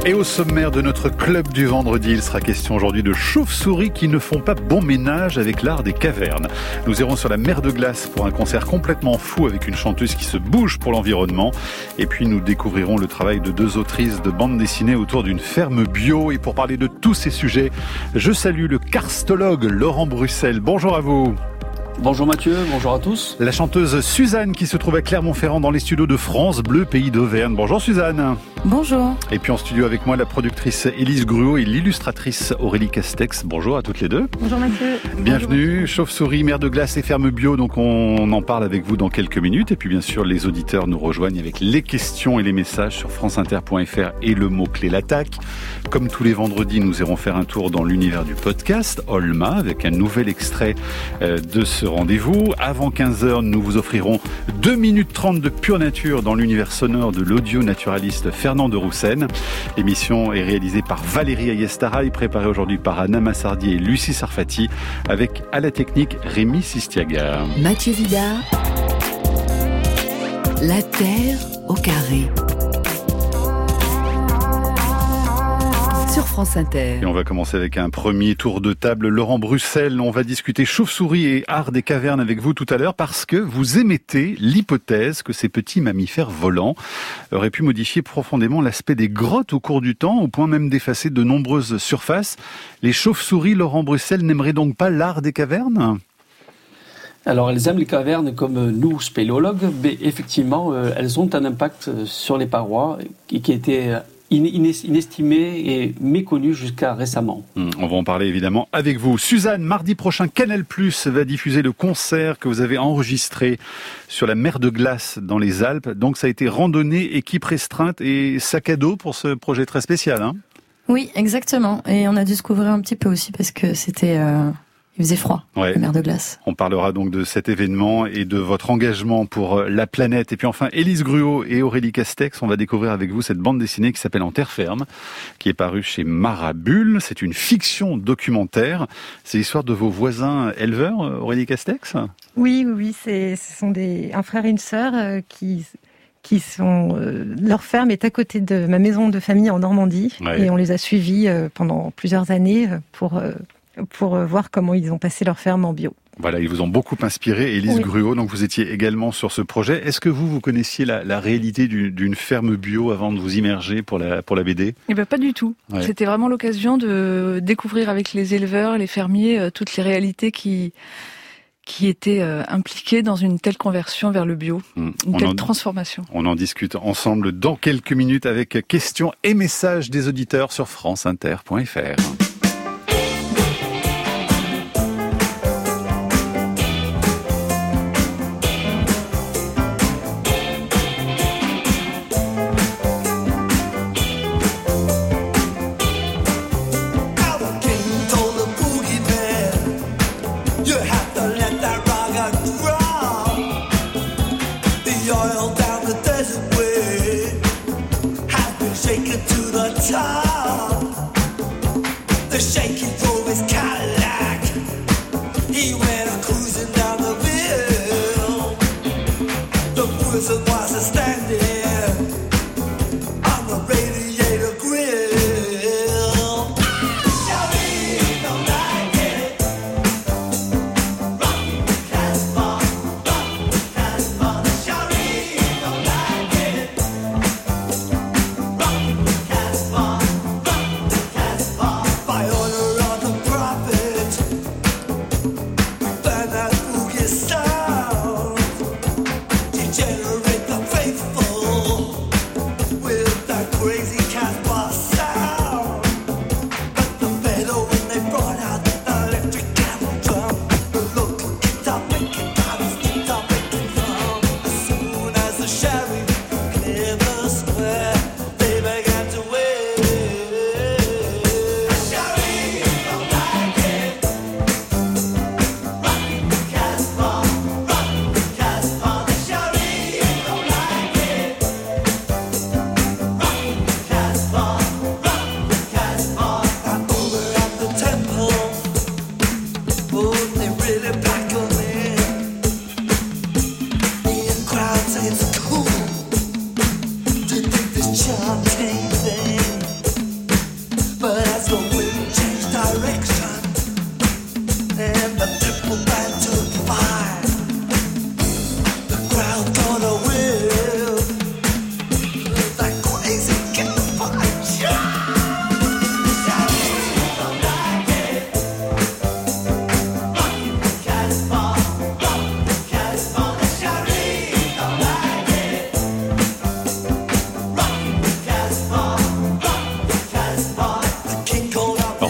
Et au sommaire de notre club du vendredi, il sera question aujourd'hui de chauves-souris qui ne font pas bon ménage avec l'art des cavernes. Nous irons sur la mer de glace pour un concert complètement fou avec une chanteuse qui se bouge pour l'environnement. Et puis nous découvrirons le travail de deux autrices de bande dessinée autour d'une ferme bio. Et pour parler de tous ces sujets, je salue le karstologue Laurent Bruxelles. Bonjour à vous. Bonjour Mathieu, bonjour à tous. La chanteuse Suzanne qui se trouve à Clermont-Ferrand dans les studios de France Bleu, pays d'Auvergne. Bonjour Suzanne. Bonjour. Et puis en studio avec moi la productrice Élise Gruau et l'illustratrice Aurélie Castex. Bonjour à toutes les deux. Bonjour Mathieu. Bienvenue, chauve-souris, mer de glace et ferme bio. Donc on en parle avec vous dans quelques minutes. Et puis bien sûr les auditeurs nous rejoignent avec les questions et les messages sur franceinter.fr et le mot-clé l'attaque. Comme tous les vendredis, nous irons faire un tour dans l'univers du podcast Olma avec un nouvel extrait de ce rendez-vous. Avant 15h, nous vous offrirons 2 minutes 30 de pure nature dans l'univers sonore de l'audio-naturaliste Fernand de Roussen. L'émission est réalisée par Valérie Ayestaraï, préparée aujourd'hui par Anna Massardi et Lucie Sarfati, avec à la technique Rémi Sistiaga. Mathieu Vidard, la Terre au carré. Sur France Inter. Et on va commencer avec un premier tour de table. Laurent Bruxelles, on va discuter chauve-souris et art des cavernes avec vous tout à l'heure parce que vous émettez l'hypothèse que ces petits mammifères volants auraient pu modifier profondément l'aspect des grottes au cours du temps, au point même d'effacer de nombreuses surfaces. Les chauves-souris, Laurent Bruxelles, n'aimeraient donc pas l'art des cavernes ? Alors elles aiment les cavernes comme nous, spéléologues, mais effectivement elles ont un impact sur les parois qui était inestimé et méconnu jusqu'à récemment. On va en parler évidemment avec vous. Suzanne, mardi prochain, Canal+ va diffuser le concert que vous avez enregistré sur la mer de glace dans les Alpes. Donc ça a été randonnée, équipe restreinte et sac à dos pour ce projet très spécial, hein ? Oui, exactement. Et on a dû se couvrir un petit peu aussi parce que c'était... Il faisait froid, la mer de glace. On parlera donc de cet événement et de votre engagement pour la planète. Et puis enfin, Élise Gruau et Aurélie Castex, on va découvrir avec vous cette bande dessinée qui s'appelle En terre ferme, qui est parue chez Marabule. C'est une fiction documentaire. C'est l'histoire de vos voisins éleveurs, Aurélie Castex ? Oui, ce sont un frère et une sœur qui sont... leur ferme est à côté de ma maison de famille en Normandie. Ouais. Et on les a suivis pendant plusieurs années pour voir comment ils ont passé leur ferme en bio. Voilà, ils vous ont beaucoup inspiré, Élise Gruau, donc vous étiez également sur ce projet. Est-ce que vous connaissiez la réalité d'une ferme bio avant de vous immerger pour la BD ? Eh ben pas du tout. Ouais. C'était vraiment l'occasion de découvrir avec les éleveurs, les fermiers, toutes les réalités qui étaient impliquées dans une telle conversion vers le bio, une telle transformation. On en discute ensemble dans quelques minutes avec questions et messages des auditeurs sur franceinter.fr.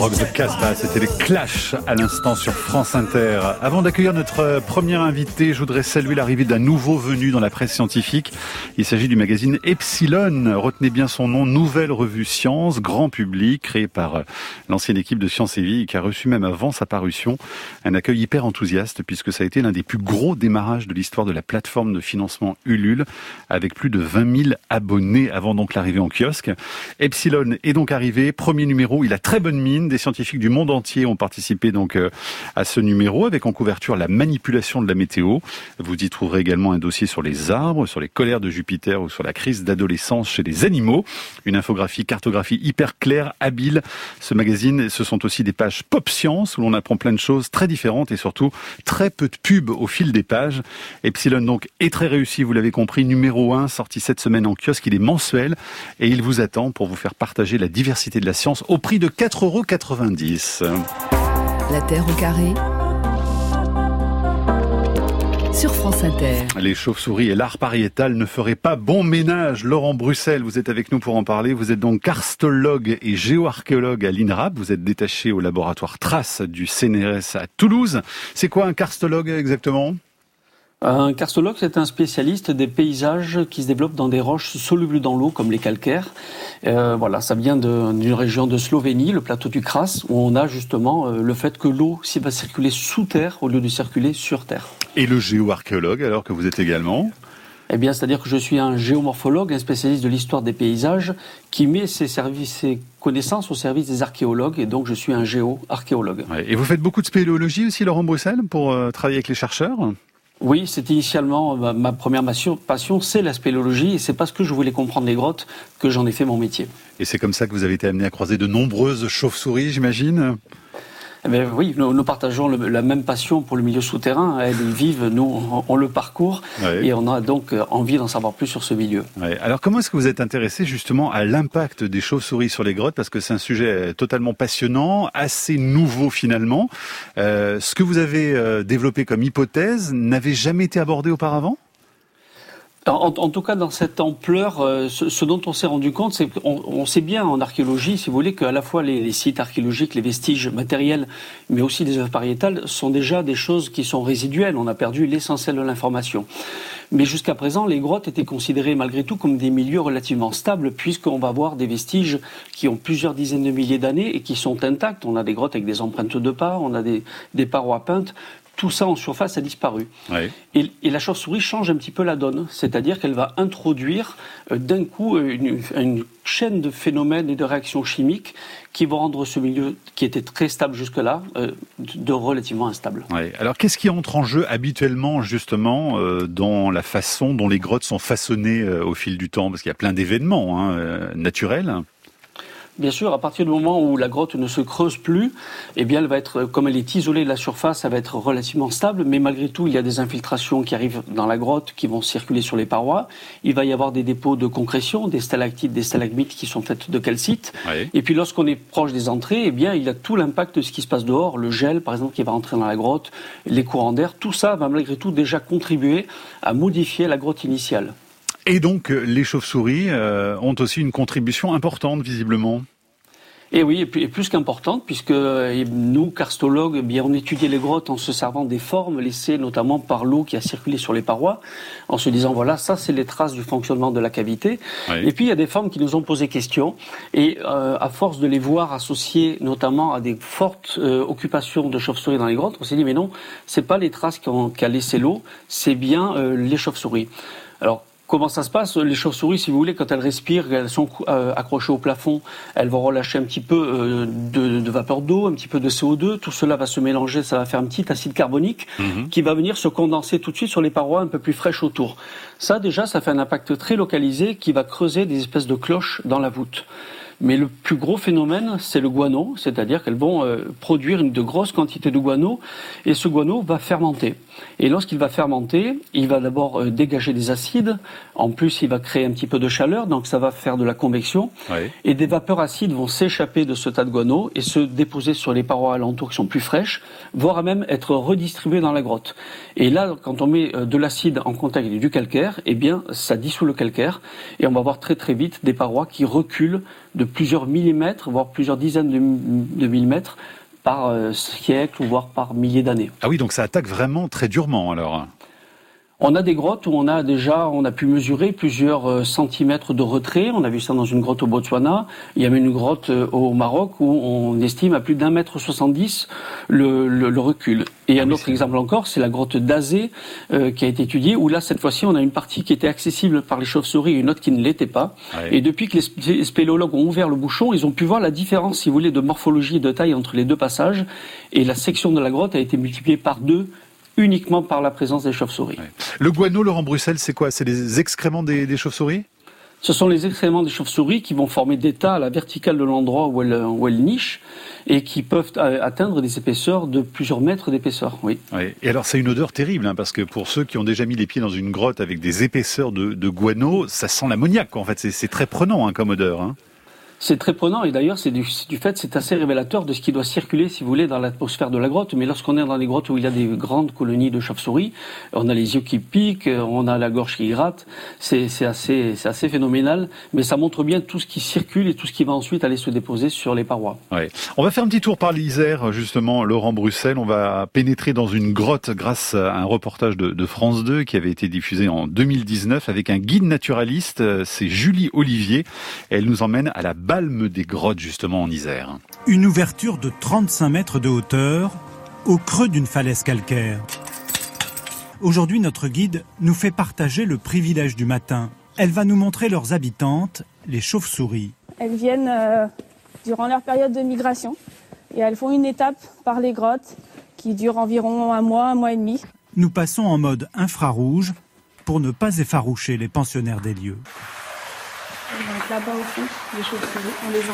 Rock the Casbah, c'était les Clash à l'instant sur France Inter. Avant d'accueillir notre premier invité, je voudrais saluer l'arrivée d'un nouveau venu dans la presse scientifique. Il s'agit du magazine Epsilon. Retenez bien son nom, nouvelle revue Science, grand public, créée par l'ancienne équipe de Science et Vie, qui a reçu même avant sa parution un accueil hyper enthousiaste, puisque ça a été l'un des plus gros démarrages de l'histoire de la plateforme de financement Ulule, avec plus de 20 000 abonnés avant donc l'arrivée en kiosque. Epsilon est donc arrivé, premier numéro, il a très bonne mine, des scientifiques du monde entier ont participé donc à ce numéro, avec en couverture la manipulation de la météo. Vous y trouverez également un dossier sur les arbres, sur les colères de Jupiter ou sur la crise d'adolescence chez les animaux. Une infographie, cartographie hyper claire, habile. Ce magazine, ce sont aussi des pages pop science où l'on apprend plein de choses très différentes et surtout très peu de pubs au fil des pages. Epsilon donc est très réussi, vous l'avez compris, numéro 1, sorti cette semaine en kiosque, il est mensuel et il vous attend pour vous faire partager la diversité de la science au prix de 4,90 €. La Terre au carré sur France Inter. Les chauves-souris et l'art pariétal ne feraient pas bon ménage. Laurent Bruxelles, vous êtes avec nous pour en parler. Vous êtes donc karstologue et géoarchéologue à l'INRAP. Vous êtes détaché au laboratoire Trace du CNRS à Toulouse. C'est quoi un karstologue exactement ? Un karstologue, c'est un spécialiste des paysages qui se développent dans des roches solubles dans l'eau, comme les calcaires. Voilà, ça vient d'une région de Slovénie, le plateau du Kras, où on a justement le fait que l'eau va circuler sous terre au lieu de circuler sur terre. Et le géoarchéologue, alors que vous êtes également ? Eh bien, c'est-à-dire que je suis un géomorphologue, un spécialiste de l'histoire des paysages, qui met ses connaissances au service des archéologues, et donc je suis un géo-archéologue. Ouais. Et vous faites beaucoup de spéléologie aussi, Laurent Bruxelles, pour travailler avec les chercheurs ? Oui, c'est initialement ma première passion, c'est la spéléologie, et c'est parce que je voulais comprendre les grottes que j'en ai fait mon métier. Et c'est comme ça que vous avez été amené à croiser de nombreuses chauves-souris, j'imagine ? Eh bien, oui, nous partageons la même passion pour le milieu souterrain. Elles y vivent, nous, on le parcourt, et on a donc envie d'en savoir plus sur ce milieu. Ouais. Alors, comment est-ce que vous êtes intéressé justement à l'impact des chauves-souris sur les grottes ? Parce que c'est un sujet totalement passionnant, assez nouveau finalement. Ce que vous avez développé comme hypothèse n'avait jamais été abordé auparavant ? En tout cas, dans cette ampleur, ce dont on s'est rendu compte, c'est qu'on sait bien en archéologie, si vous voulez, qu'à la fois les sites archéologiques, les vestiges matériels, mais aussi des œuvres pariétales, sont déjà des choses qui sont résiduelles. On a perdu l'essentiel de l'information. Mais jusqu'à présent, les grottes étaient considérées malgré tout comme des milieux relativement stables, puisqu'on va voir des vestiges qui ont plusieurs dizaines de milliers d'années et qui sont intacts. On a des grottes avec des empreintes de pas, on a des parois peintes. Tout ça en surface a disparu. Oui. Et la chauve-souris change un petit peu la donne, c'est-à-dire qu'elle va introduire d'un coup une chaîne de phénomènes et de réactions chimiques qui vont rendre ce milieu qui était très stable jusque-là de relativement instable. Oui. Alors qu'est-ce qui entre en jeu habituellement justement dans la façon dont les grottes sont façonnées au fil du temps ? Parce qu'il y a plein d'événements naturels. Bien sûr, à partir du moment où la grotte ne se creuse plus, eh bien, elle va être, comme elle est isolée de la surface, elle va être relativement stable, mais malgré tout, il y a des infiltrations qui arrivent dans la grotte, qui vont circuler sur les parois. Il va y avoir des dépôts de concrétion, des stalactites, des stalagmites qui sont faites de calcite. Oui. Et puis, lorsqu'on est proche des entrées, eh bien, il y a tout l'impact de ce qui se passe dehors, le gel, par exemple, qui va entrer dans la grotte, les courants d'air, tout ça va malgré tout déjà contribuer à modifier la grotte initiale. Et donc, les chauves-souris ont aussi une contribution importante, visiblement. Et oui, et plus qu'importante, puisque nous, karstologues, eh bien, on étudiait les grottes en se servant des formes laissées notamment par l'eau qui a circulé sur les parois, en se disant, voilà, ça c'est les traces du fonctionnement de la cavité. Oui. Et puis il y a des formes qui nous ont posé question, et à force de les voir associées notamment à des fortes occupations de chauves-souris dans les grottes, on s'est dit, mais non, c'est pas les traces qu'a laissé l'eau, c'est bien les chauves-souris. Alors, comment ça se passe ? Les chauves-souris, si vous voulez, quand elles respirent, elles sont accrochées au plafond, elles vont relâcher un petit peu de vapeur d'eau, un petit peu de CO2. Tout cela va se mélanger, ça va faire un petit acide carbonique qui va venir se condenser tout de suite sur les parois un peu plus fraîches autour. Ça, déjà, ça fait un impact très localisé qui va creuser des espèces de cloches dans la voûte. Mais le plus gros phénomène, c'est le guano, c'est-à-dire qu'elles vont produire de grosses quantités de guano, et ce guano va fermenter. Et lorsqu'il va fermenter, il va d'abord dégager des acides. En plus, il va créer un petit peu de chaleur, donc ça va faire de la convection. Ouais. Et des vapeurs acides vont s'échapper de ce tas de guano et se déposer sur les parois alentours qui sont plus fraîches, voire même être redistribuées dans la grotte. Et là, quand on met de l'acide en contact avec du calcaire, eh bien, ça dissout le calcaire et on va voir très très vite des parois qui reculent de plusieurs millimètres, voire plusieurs dizaines de millimètres par siècle ou voire par milliers d'années. Ah oui, donc ça attaque vraiment très durement alors. On a des grottes où on a pu mesurer plusieurs centimètres de retrait. On a vu ça dans une grotte au Botswana. Il y a même une grotte au Maroc où on estime à plus d'1,70 m le recul. Et un autre exemple encore, c'est la grotte d'Azé qui a été étudiée, où là, cette fois-ci, on a une partie qui était accessible par les chauves-souris et une autre qui ne l'était pas. Ouais. Et depuis que les spéléologues ont ouvert le bouchon, ils ont pu voir la différence, si vous voulez, de morphologie et de taille entre les deux passages. Et la section de la grotte a été multipliée par 2 uniquement par la présence des chauves-souris. Ouais. Le guano, Laurent Bruxelles, c'est quoi? C'est les excréments des chauves-souris? Ce sont les excréments des chauves-souris qui vont former des tas à la verticale de l'endroit où elles nichent et qui peuvent atteindre des épaisseurs de plusieurs mètres d'épaisseur. Oui. Ouais. Et alors c'est une odeur terrible, parce que pour ceux qui ont déjà mis les pieds dans une grotte avec des épaisseurs de guano, ça sent l'ammoniac, quoi. En fait, c'est très prenant comme odeur. C'est très prenant et d'ailleurs c'est assez révélateur de ce qui doit circuler, si vous voulez, dans l'atmosphère de la grotte. Mais lorsqu'on est dans des grottes où il y a des grandes colonies de chauves-souris, on a les yeux qui piquent, on a la gorge qui gratte, c'est assez phénoménal. Mais ça montre bien tout ce qui circule et tout ce qui va ensuite aller se déposer sur les parois. Ouais. On va faire un petit tour par l'Isère, justement, Laurent Bruxelles. On va pénétrer dans une grotte grâce à un reportage de France 2 qui avait été diffusé en 2019 avec un guide naturaliste. C'est Julie Olivier. Elle nous emmène à la Balme des Grottes, justement, en Isère. Une ouverture de 35 mètres de hauteur, au creux d'une falaise calcaire. Aujourd'hui, notre guide nous fait partager le privilège du matin. Elle va nous montrer leurs habitantes, les chauves-souris. Elles viennent durant leur période de migration et elles font une étape par les grottes qui dure environ un mois et demi. Nous passons en mode infrarouge pour ne pas effaroucher les pensionnaires des lieux. Donc là-bas au fond, les chauves-souris, on les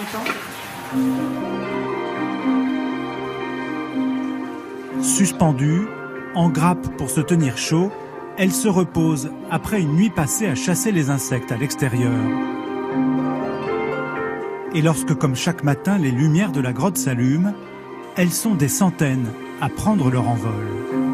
entend. Suspendues, en grappe pour se tenir chaud, elles se reposent après une nuit passée à chasser les insectes à l'extérieur. Et lorsque, comme chaque matin, les lumières de la grotte s'allument, elles sont des centaines à prendre leur envol.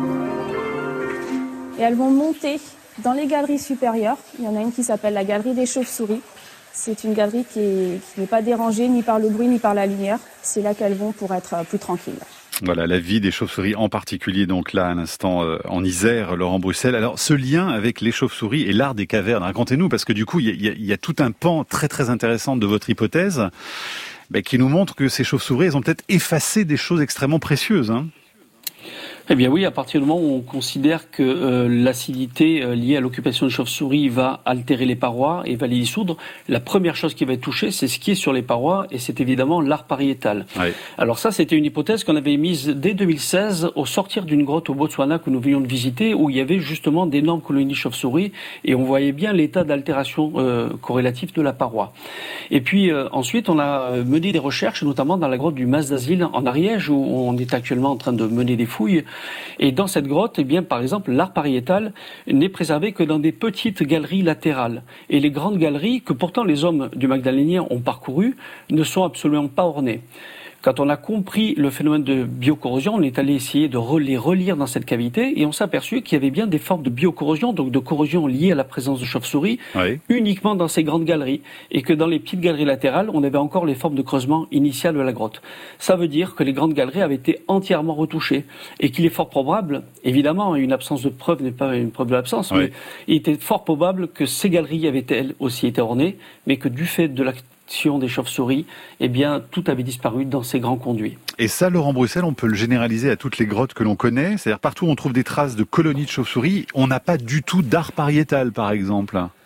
Et elles vont monter dans les galeries supérieures. Il y en a une qui s'appelle la galerie des chauves-souris. C'est une galerie qui n'est pas dérangée ni par le bruit ni par la lumière. C'est là qu'elles vont pour être plus tranquilles. Voilà, la vie des chauves-souris en particulier, donc là, à l'instant, en Isère, Laurent Bruxelles. Alors, ce lien avec les chauves-souris et l'art des cavernes, racontez-nous, parce que du coup, il y a tout un pan très très intéressant de votre hypothèse, qui nous montre que ces chauves-souris, elles ont peut-être effacé des choses extrêmement précieuses. Eh bien oui, à partir du moment où on considère que l'acidité liée à l'occupation de chauves-souris va altérer les parois et va les dissoudre, la première chose qui va être touchée, c'est ce qui est sur les parois, et c'est évidemment l'art pariétal. Oui. Alors ça, c'était une hypothèse qu'on avait émise dès 2016 au sortir d'une grotte au Botswana que nous venions de visiter, où il y avait justement d'énormes colonies de chauves-souris, et on voyait bien l'état d'altération corrélatif de la paroi. Et puis ensuite, on a mené des recherches, notamment dans la grotte du Mas d'Asile en Ariège, où on est actuellement en train de mener des fouilles. Et dans cette grotte, eh bien, par exemple, l'art pariétal n'est préservé que dans des petites galeries latérales. Et les grandes galeries, que pourtant les hommes du Magdalénien ont parcourues, ne sont absolument pas ornées. Quand on a compris le phénomène de biocorrosion, on est allé essayer de les relire dans cette cavité et on s'est aperçu qu'il y avait bien des formes de biocorrosion, donc de corrosion liée à la présence de chauves-souris, oui, uniquement dans ces grandes galeries. Et que dans les petites galeries latérales, on avait encore les formes de creusement initiales de la grotte. Ça veut dire que les grandes galeries avaient été entièrement retouchées et qu'il est fort probable, évidemment, une absence de preuve n'est pas une preuve de l'absence, oui, mais il était fort probable que ces galeries avaient elles aussi été ornées, mais que du fait de la des chauves-souris, eh bien, tout avait disparu dans ces grands conduits. Et ça, Laurent Bruxelles, on peut le généraliser à toutes les grottes que l'on connaît. C'est-à-dire, partout où on trouve des traces de colonies de chauves-souris, on n'a pas du tout d'art pariétal, par exemple.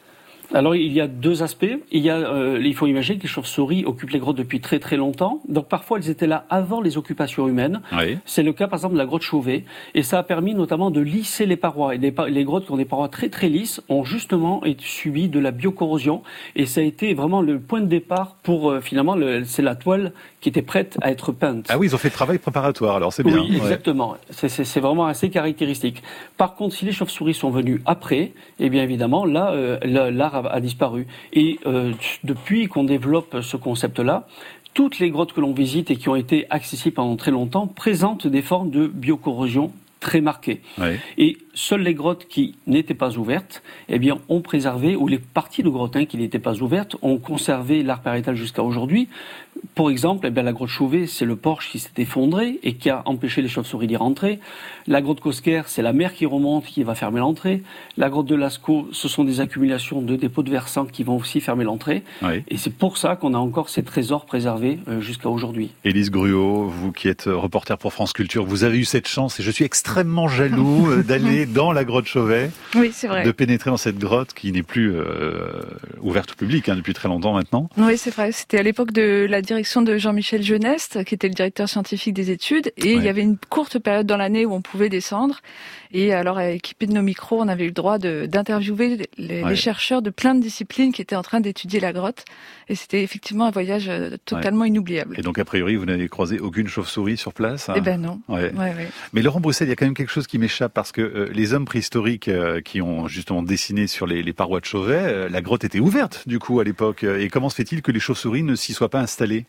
Alors il y a deux aspects. Il faut imaginer que les chauves-souris occupent les grottes depuis très très longtemps. Donc parfois elles étaient là avant les occupations humaines. Oui. C'est le cas par exemple de la grotte Chauvet. Et ça a permis notamment de lisser les parois. Et les grottes qui ont des parois très très lisses ont justement subi de la biocorrosion. Et ça a été vraiment le point de départ pour finalement c'est la toile qui était prête à être peinte. Ah oui, ils ont fait le travail préparatoire, alors c'est bien. Oui, exactement. Ouais. C'est vraiment assez caractéristique. Par contre, si les chauves-souris sont venues après, eh bien évidemment, là, l'art a disparu. Et depuis qu'on développe ce concept-là, toutes les grottes que l'on visite et qui ont été accessibles pendant très longtemps présentent des formes de biocorrosion très marquées. Ouais. Et seules les grottes qui n'étaient pas ouvertes, eh bien, ont préservé, ou les parties de grottes qui n'étaient pas ouvertes, ont conservé l'art pariétal jusqu'à aujourd'hui. Pour exemple, eh bien, la grotte Chauvet, c'est le porche qui s'est effondré et qui a empêché les chauves-souris d'y rentrer. La grotte Cosquer, c'est la mer qui remonte, qui va fermer l'entrée. La grotte de Lascaux, ce sont des accumulations de dépôts de versants qui vont aussi fermer l'entrée. Oui. Et c'est pour ça qu'on a encore ces trésors préservés jusqu'à aujourd'hui. Élise Gruau, vous qui êtes reporter pour France Culture, vous avez eu cette chance et je suis extrêmement jaloux d'aller dans la grotte Chauvet. Oui, c'est vrai. De pénétrer dans cette grotte qui n'est plus ouverte au public depuis très longtemps maintenant. Oui, c'est vrai. C'était à l'époque de la direction de Jean-Michel Geneste, qui était le directeur scientifique des études, et il y avait une courte période dans l'année où on pouvait descendre. Et alors, équipé de nos micros, on avait eu le droit d'interviewer les chercheurs de plein de disciplines qui étaient en train d'étudier la grotte. Et c'était effectivement un voyage totalement inoubliable. Et donc, a priori, vous n'avez croisé aucune chauve-souris sur place? Eh ben non. Ouais. Mais Laurent Bruxelles, il y a quand même quelque chose qui m'échappe, parce que les hommes préhistoriques qui ont justement dessiné sur les parois de Chauvet, la grotte était ouverte, du coup, à l'époque. Et comment se fait-il que les chauves-souris ne s'y soient pas installées?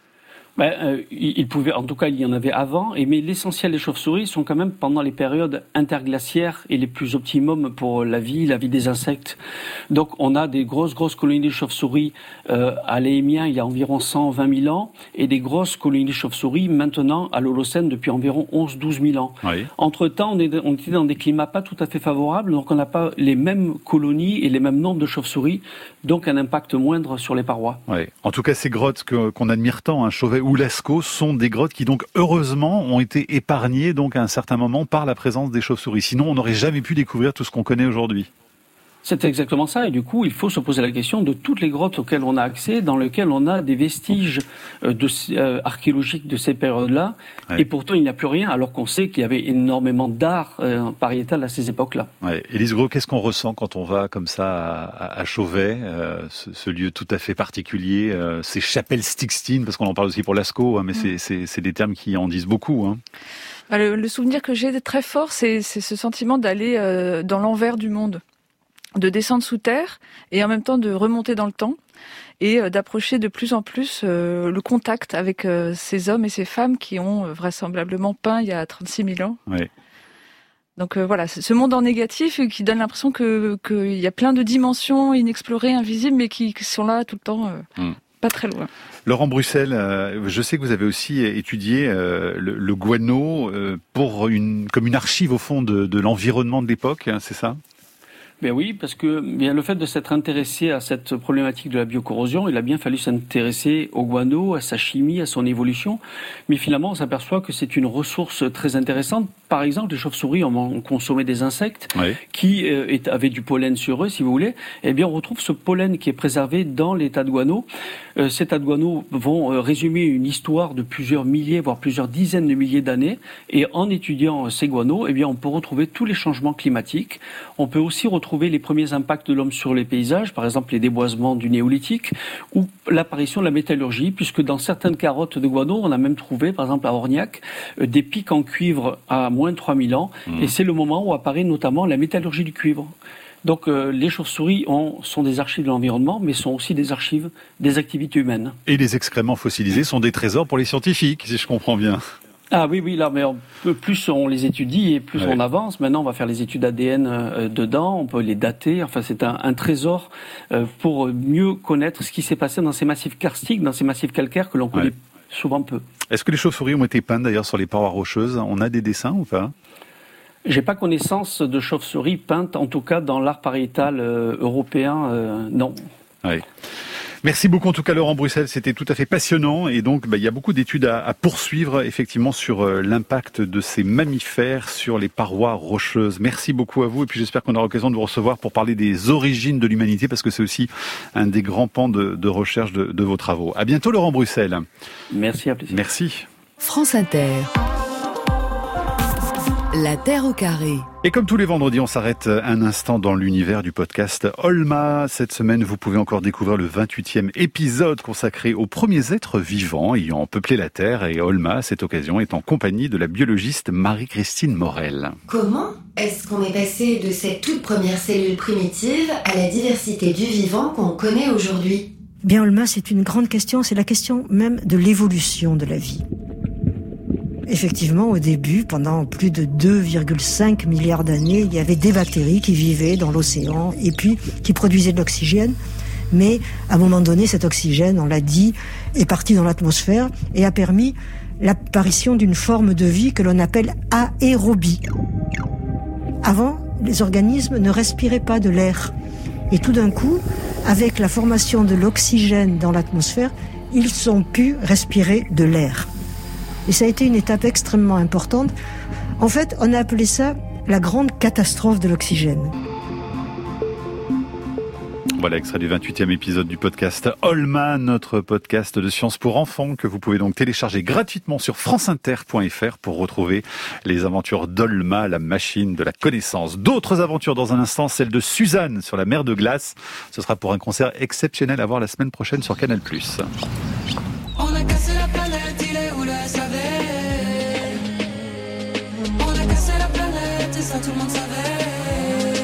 Il pouvait, en tout cas, il y en avait avant, mais l'essentiel des chauves-souris sont quand même pendant les périodes interglaciaires et les plus optimum pour la vie des insectes. Donc, on a des grosses colonies de chauves-souris à l'Éhémien il y a environ 120 000 ans et des grosses colonies de chauves-souris maintenant à l'Holocène depuis environ 11-12 000 ans. Oui. Entre-temps, on était dans des climats pas tout à fait favorables, donc on n'a pas les mêmes colonies et les mêmes nombres de chauves-souris, donc un impact moindre sur les parois. Oui. En tout cas, ces grottes qu'on admire tant, Chauvet ou Lascaux, sont des grottes qui donc heureusement ont été épargnées donc à un certain moment par la présence des chauves-souris. Sinon, on n'aurait jamais pu découvrir tout ce qu'on connaît aujourd'hui. C'est exactement ça, et du coup, il faut se poser la question de toutes les grottes auxquelles on a accès, dans lesquelles on a des vestiges archéologiques de ces périodes-là, et pourtant il n'y a plus rien, alors qu'on sait qu'il y avait énormément d'art pariétal à ces époques-là. Élise Gruau, qu'est-ce qu'on ressent quand on va comme ça à Chauvet, ce lieu tout à fait particulier, ces chapelles Sixtine, parce qu'on en parle aussi pour Lascaux, mais c'est des termes qui en disent beaucoup. Le souvenir que j'ai très fort, c'est ce sentiment d'aller dans l'envers du monde, de descendre sous terre et en même temps de remonter dans le temps et d'approcher de plus en plus le contact avec ces hommes et ces femmes qui ont vraisemblablement peint il y a 36 000 ans. Oui. Donc voilà, c'est ce monde en négatif qui donne l'impression qu'il y a plein de dimensions inexplorées, invisibles, mais qui sont là tout le temps, pas très loin. Laurent Bruxelles, je sais que vous avez aussi étudié le guano comme une archive au fond de l'environnement de l'époque, c'est ça ? Ben oui, parce que le fait de s'être intéressé à cette problématique de la biocorrosion, il a bien fallu s'intéresser au guano, à sa chimie, à son évolution. Mais finalement, on s'aperçoit que c'est une ressource très intéressante. Par exemple, les chauves-souris ont consommé des insectes qui avaient du pollen sur eux, si vous voulez. Eh bien, on retrouve ce pollen qui est préservé dans les tas de guano. Ces tas de guano vont résumer une histoire de plusieurs milliers, voire plusieurs dizaines de milliers d'années. Et en étudiant ces guano, eh bien, on peut retrouver tous les changements climatiques. On peut aussi retrouver les premiers impacts de l'homme sur les paysages, par exemple les déboisements du néolithique, ou l'apparition de la métallurgie, puisque dans certaines carottes de guano, on a même trouvé, par exemple à Orniac, des pics en cuivre à moins de 3000 ans, et c'est le moment où apparaît notamment la métallurgie du cuivre. Donc les chauves-souris sont des archives de l'environnement, mais sont aussi des archives des activités humaines. Et les excréments fossilisés sont des trésors pour les scientifiques, si je comprends bien. Ah oui, là, mais plus on les étudie et plus on avance. Maintenant, on va faire les études ADN dedans, on peut les dater. Enfin, c'est un trésor pour mieux connaître ce qui s'est passé dans ces massifs karstiques, dans ces massifs calcaires que l'on connaît souvent peu. Est-ce que les chauves-souris ont été peintes d'ailleurs sur les parois rocheuses ? On a des dessins ou pas ? J'ai pas connaissance de chauves-souris peintes, en tout cas dans l'art pariétal européen, non. Oui. Merci beaucoup en tout cas Laurent Bruxelles, c'était tout à fait passionnant et donc il y a beaucoup d'études à poursuivre effectivement sur l'impact de ces mammifères sur les parois rocheuses. Merci beaucoup à vous et puis j'espère qu'on aura l'occasion de vous recevoir pour parler des origines de l'humanité parce que c'est aussi un des grands pans de recherche de vos travaux. À bientôt Laurent Bruxelles. Merci, à plaisir. Merci. France Inter. La Terre au carré. Et comme tous les vendredis, on s'arrête un instant dans l'univers du podcast Olma. Cette semaine, vous pouvez encore découvrir le 28e épisode consacré aux premiers êtres vivants ayant peuplé la Terre. Et Olma, à cette occasion, est en compagnie de la biologiste Marie-Christine Morel. Comment est-ce qu'on est passé de cette toute première cellule primitive à la diversité du vivant qu'on connaît aujourd'hui ? Bien, Olma, c'est une grande question. C'est la question même de l'évolution de la vie. Effectivement, au début, pendant plus de 2,5 milliards d'années, il y avait des bactéries qui vivaient dans l'océan et puis qui produisaient de l'oxygène. Mais à un moment donné, cet oxygène, on l'a dit, est parti dans l'atmosphère et a permis l'apparition d'une forme de vie que l'on appelle aérobie. Avant, les organismes ne respiraient pas de l'air. Et tout d'un coup, avec la formation de l'oxygène dans l'atmosphère, ils ont pu respirer de l'air. Et ça a été une étape extrêmement importante. En fait, on a appelé ça la grande catastrophe de l'oxygène. Voilà, extrait du 28e épisode du podcast Olma, notre podcast de sciences pour enfants que vous pouvez donc télécharger gratuitement sur franceinter.fr pour retrouver les aventures d'Olma, la machine de la connaissance. D'autres aventures dans un instant, celle de Suzanne sur la mer de glace. Ce sera pour un concert exceptionnel à voir la semaine prochaine sur Canal+. On a cassé la planète, il est où le SAV? On a cassé la planète et ça tout le monde savait.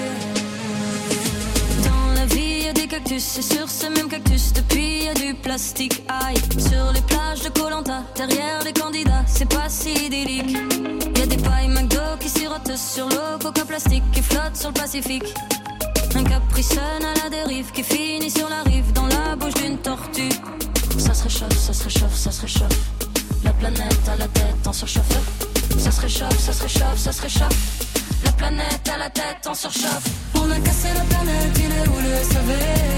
Dans la vie y'a des cactus et sur ces mêmes cactus depuis y'a du plastique. Aïe, sur les plages de Koh-Lanta, derrière les candidats, c'est pas si idyllique. Y'a des pailles McDo qui sirotent sur l'eau, coca plastique qui flotte sur le Pacifique. Un Capri Sun à la dérive qui finit sur la rive dans la bouche d'une tortue. Ça se réchauffe, ça se réchauffe, ça se réchauffe. La planète à la tête en surchauffe. Ça se réchauffe, ça se réchauffe, ça se réchauffe. La planète à la tête en surchauffe. On a cassé la planète, il est où le SAV?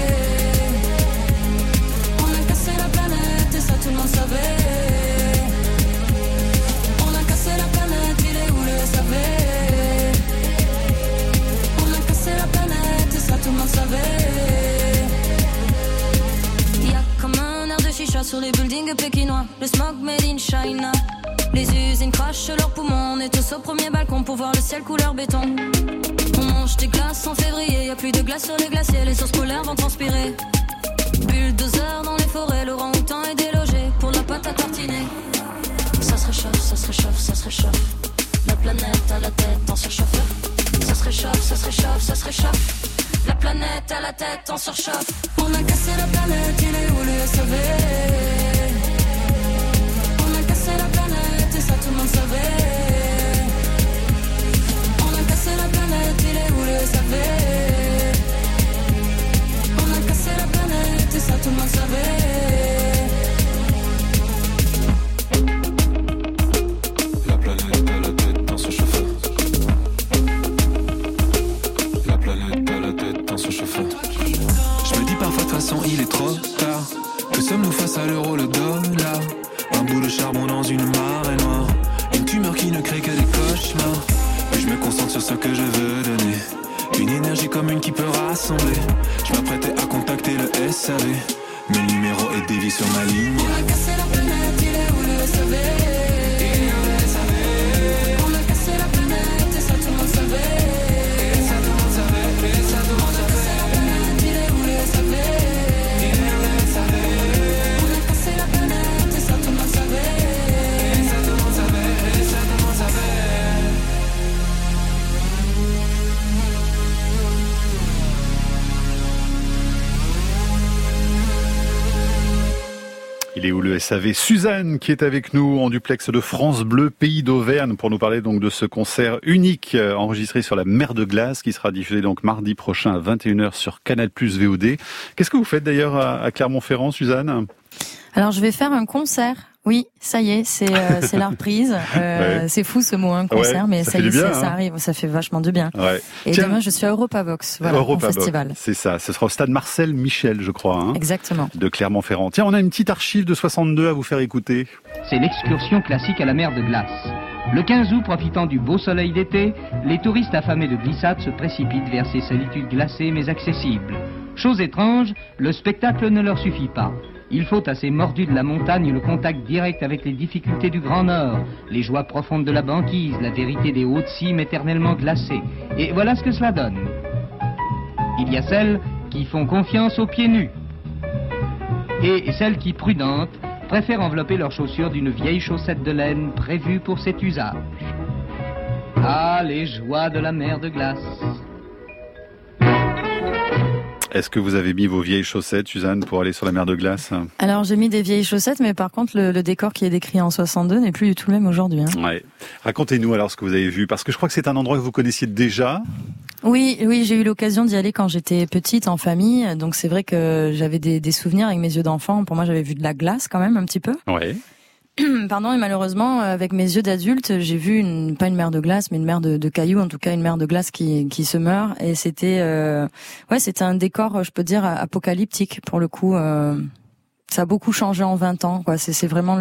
On a cassé la planète et ça tout le monde savait. On a cassé la planète, il est où le SAV? On a cassé la planète et ça tout le monde savait. Chicha sur les buildings pékinois, le smog made in China. Les usines crachent leurs poumons, on est tous au premier balcon pour voir le ciel couleur béton. On mange des glaces en février, y a plus de glace sur les glaciers, les sources polaires vont transpirer. Bulldozer dans les forêts, l'orang-outan est délogé pour la pâte à tartiner. Ça se réchauffe, ça se réchauffe, ça se réchauffe. La planète à la tête en surchauffe. Ça se réchauffe, ça se réchauffe, ça se réchauffe. La planète à la tête en surchauffe. On a cassé la planète, il est où le SAV? On a cassé la planète et ça tout le monde savait. On a cassé la planète, il est où le SAV? On a cassé la planète et ça tout le monde savait. La planète à la tête en surchauffe. La planète à la tête en surchauffe. Je me dis parfois de toute façon il est trop tard. Que sommes-nous face à l'euro, le dollar? Un bout de charbon dans une marée noire. Une tumeur qui ne crée que des cauchemars. Mais je me concentre sur ce que je veux donner. Une énergie commune qui peut rassembler. Je m'apprêtais à contacter le SAV. Mais le numéro est dévié sur ma ligne. On a cassé la planète, il est où le SAV? On a cassé la planète et ça tout le monde savait. Il est où le SAV? Suzanne qui est avec nous en duplex de France Bleu, Pays d'Auvergne, pour nous parler donc de ce concert unique enregistré sur la mer de glace qui sera diffusé donc mardi prochain à 21h sur Canal+ VOD. Qu'est-ce que vous faites d'ailleurs à Clermont-Ferrand, Suzanne? Alors je vais faire un concert Oui, ça y est, c'est la reprise. Ouais. C'est fou ce mot, concert, mais ça y est, ça arrive, ça fait vachement du bien. Ouais. Et demain, je suis à Europavox, au festival. C'est ça, ce sera au stade Marcel Michel, je crois. Exactement. De Clermont-Ferrand. Tiens, on a une petite archive de 62 à vous faire écouter. C'est l'excursion classique à la mer de glace. Le 15 août, profitant du beau soleil d'été, les touristes affamés de glissade se précipitent vers ces solitudes glacées mais accessibles. Chose étrange, le spectacle ne leur suffit pas. Il faut à ces mordus de la montagne le contact direct avec les difficultés du Grand Nord, les joies profondes de la banquise, la vérité des hautes cimes éternellement glacées. Et voilà ce que cela donne. Il y a celles qui font confiance aux pieds nus. Et celles qui, prudentes, préfèrent envelopper leurs chaussures d'une vieille chaussette de laine prévue pour cet usage. Ah, les joies de la mer de glace. Est-ce que vous avez mis vos vieilles chaussettes, Suzanne, pour aller sur la mer de glace ? Alors, j'ai mis des vieilles chaussettes, mais par contre, le décor qui est décrit en 62 n'est plus du tout le même aujourd'hui. Ouais. Racontez-nous alors ce que vous avez vu, parce que je crois que c'est un endroit que vous connaissiez déjà. Oui, j'ai eu l'occasion d'y aller quand j'étais petite, en famille. Donc, c'est vrai que j'avais des souvenirs avec mes yeux d'enfant. Pour moi, j'avais vu de la glace quand même, un petit peu. Ouais. Pardon, et malheureusement, avec mes yeux d'adulte, j'ai vu pas une mer de glace, mais une mer de cailloux, en tout cas une mer de glace qui se meurt. Et c'était, c'était un décor, je peux dire, apocalyptique pour le coup. Ça a beaucoup changé en 20 ans, quoi. C'est vraiment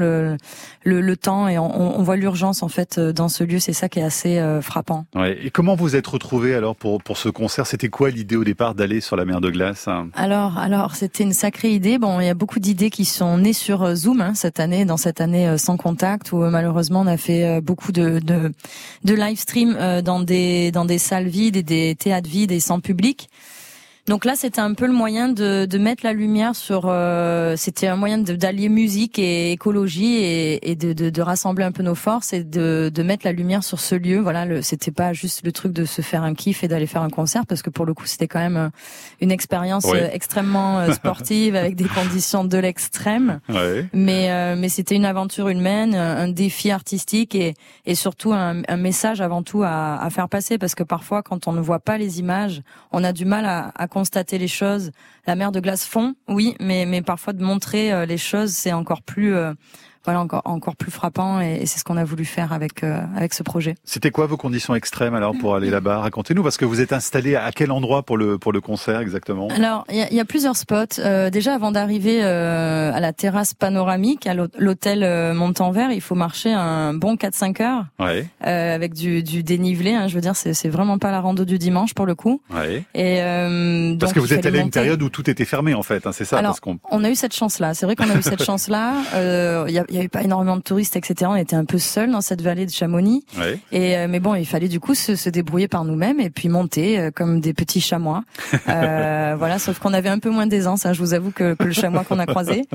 le temps, et on voit l'urgence en fait dans ce lieu. C'est ça qui est assez frappant. Ouais. Et comment vous êtes retrouvés alors pour ce concert ? C'était quoi l'idée au départ d'aller sur la mer de glace ? Alors c'était une sacrée idée. Bon, il y a beaucoup d'idées qui sont nées sur Zoom cette année, dans cette année sans contact, où malheureusement on a fait beaucoup de live stream dans des salles vides et des théâtres vides et sans public. Donc là, c'était un peu le moyen de mettre la lumière sur. C'était un moyen d'allier musique et écologie et de rassembler un peu nos forces et de mettre la lumière sur ce lieu. Voilà, c'était pas juste le truc de se faire un kiff et d'aller faire un concert, parce que pour le coup, c'était quand même une expérience extrêmement sportive avec des conditions de l'extrême. Ouais. Mais c'était une aventure humaine, un défi artistique et surtout un message avant tout à faire passer, parce que parfois, quand on ne voit pas les images, on a du mal à constater les choses. La mer de glace fond, oui, mais parfois de montrer les choses, c'est encore plus encore plus frappant, et c'est ce qu'on a voulu faire avec ce projet. C'était quoi vos conditions extrêmes alors pour aller là-bas ? Racontez-nous, parce que vous êtes installé à quel endroit pour le concert exactement ? Alors, il y a plusieurs spots. Déjà, avant d'arriver à la terrasse panoramique, à l'hôtel Montanvert, il faut marcher un bon 4-5 heures, avec du dénivelé. Je veux dire, c'est vraiment pas la rando du dimanche pour le coup. Ouais. Et parce que vous êtes allé à une période où tout était fermé en fait, c'est ça ? Alors, on a eu cette chance-là. C'est vrai qu'on a eu cette chance-là. Il y avait pas énormément de touristes, etc. On était un peu seuls dans cette vallée de Chamonix. Ouais. Mais bon, il fallait du coup se débrouiller par nous-mêmes et puis monter comme des petits chamois. Voilà, sauf qu'on avait un peu moins d'aisance. Je vous avoue que le chamois qu'on a croisé.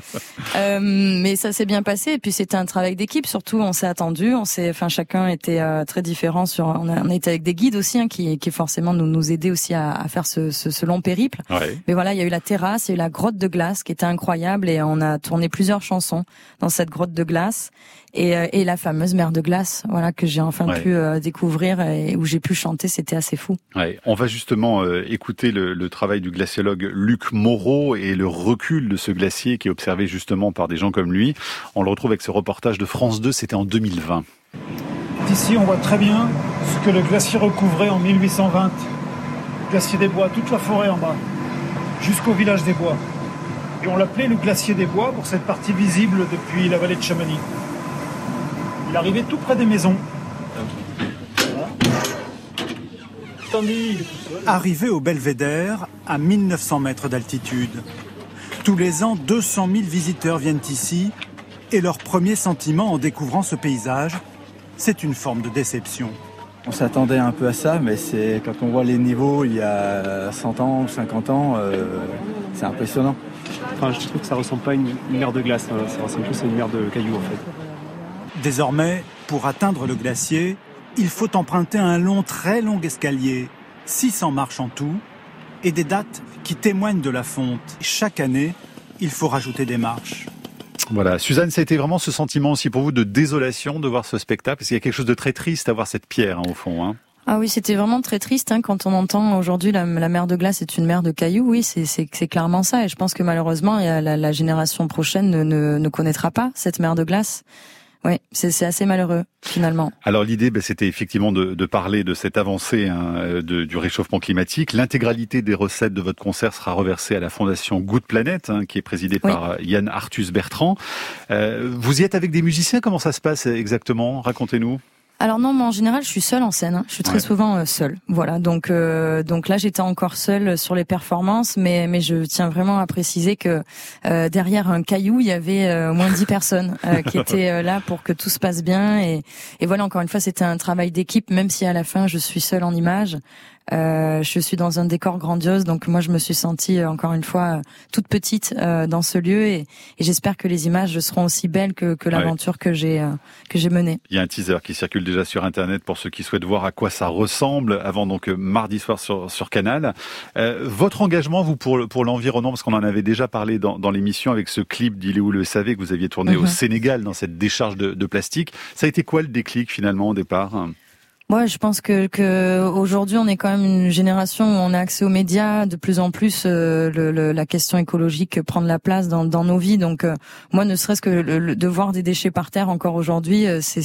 Mais ça s'est bien passé. Et puis c'était un travail d'équipe. Surtout, on s'est attendu. Chacun était très différent. On était avec des guides aussi, qui forcément nous aidaient aussi à faire ce long périple. Ouais. Mais voilà, il y a eu la terrasse, il y a eu la grotte de glace qui était incroyable, et on a tourné plusieurs chansons dans cette grotte de glace, et la fameuse mer de glace, voilà, que j'ai enfin pu découvrir et où j'ai pu chanter. C'était assez fou. Ouais. On va justement écouter le travail du glaciologue Luc Moreau et le recul de ce glacier qui est observé justement par des gens comme lui. On le retrouve avec ce reportage de France 2, c'était en 2020. D'ici, on voit très bien ce que le glacier recouvrait en 1820. Glacier des Bois, toute la forêt en bas, jusqu'au village des Bois. Et on l'appelait le glacier des Bois pour cette partie visible depuis la vallée de Chamonix. Il arrivait tout près des maisons. Voilà. Arrivé au Belvédère, à 1900 mètres d'altitude. Tous les ans, 200 000 visiteurs viennent ici, et leur premier sentiment en découvrant ce paysage, c'est une forme de déception. On s'attendait un peu à ça, mais c'est quand on voit les niveaux il y a 100 ans ou 50 ans, c'est impressionnant. Enfin, je trouve que ça ressemble pas à une mer de glace, ça ressemble plus à une mer de cailloux en fait. Désormais, pour atteindre le glacier, il faut emprunter un très long escalier, 600 marches en tout, et des dates qui témoignent de la fonte. Chaque année, il faut rajouter des marches. Voilà, Suzanne, ça a été vraiment ce sentiment aussi pour vous de désolation de voir ce spectacle, parce qu'il y a quelque chose de très triste à voir cette pierre au fond. Ah oui, c'était vraiment très triste quand on entend aujourd'hui la mer de glace est une mer de cailloux. Oui, c'est clairement ça. Et je pense que malheureusement, la génération prochaine ne connaîtra pas cette mer de glace. Oui, c'est assez malheureux finalement. Alors l'idée, c'était effectivement de parler de cette avancée du réchauffement climatique. L'intégralité des recettes de votre concert sera reversée à la fondation Good Planet, qui est présidée par Yann Arthus-Bertrand. Vous y êtes avec des musiciens? Comment ça se passe exactement? Racontez-nous. Alors non, moi en général, je suis seule en scène. Je suis très souvent seule. Voilà. Donc là, j'étais encore seule sur les performances, mais je tiens vraiment à préciser que derrière un caillou, il y avait au moins 10 personnes qui étaient là pour que tout se passe bien. Et voilà, encore une fois, c'était un travail d'équipe, même si à la fin, je suis seule en image. Je suis dans un décor grandiose, donc moi je me suis sentie encore une fois toute petite dans ce lieu et j'espère que les images seront aussi belles que l'aventure que j'ai menée. Il y a un teaser qui circule déjà sur Internet pour ceux qui souhaitent voir à quoi ça ressemble avant donc mardi soir sur Canal. Votre engagement, vous, pour l'environnement, parce qu'on en avait déjà parlé dans l'émission avec ce clip d'Il est où le SAV que vous aviez tourné au Sénégal dans cette décharge de plastique. Ça a été quoi le déclic finalement au départ ? Ouais, je pense que aujourd'hui on est quand même une génération où on a accès aux médias, de plus en plus la question écologique prend de la place dans nos vies. Donc moi, ne serait-ce que de voir des déchets par terre encore aujourd'hui,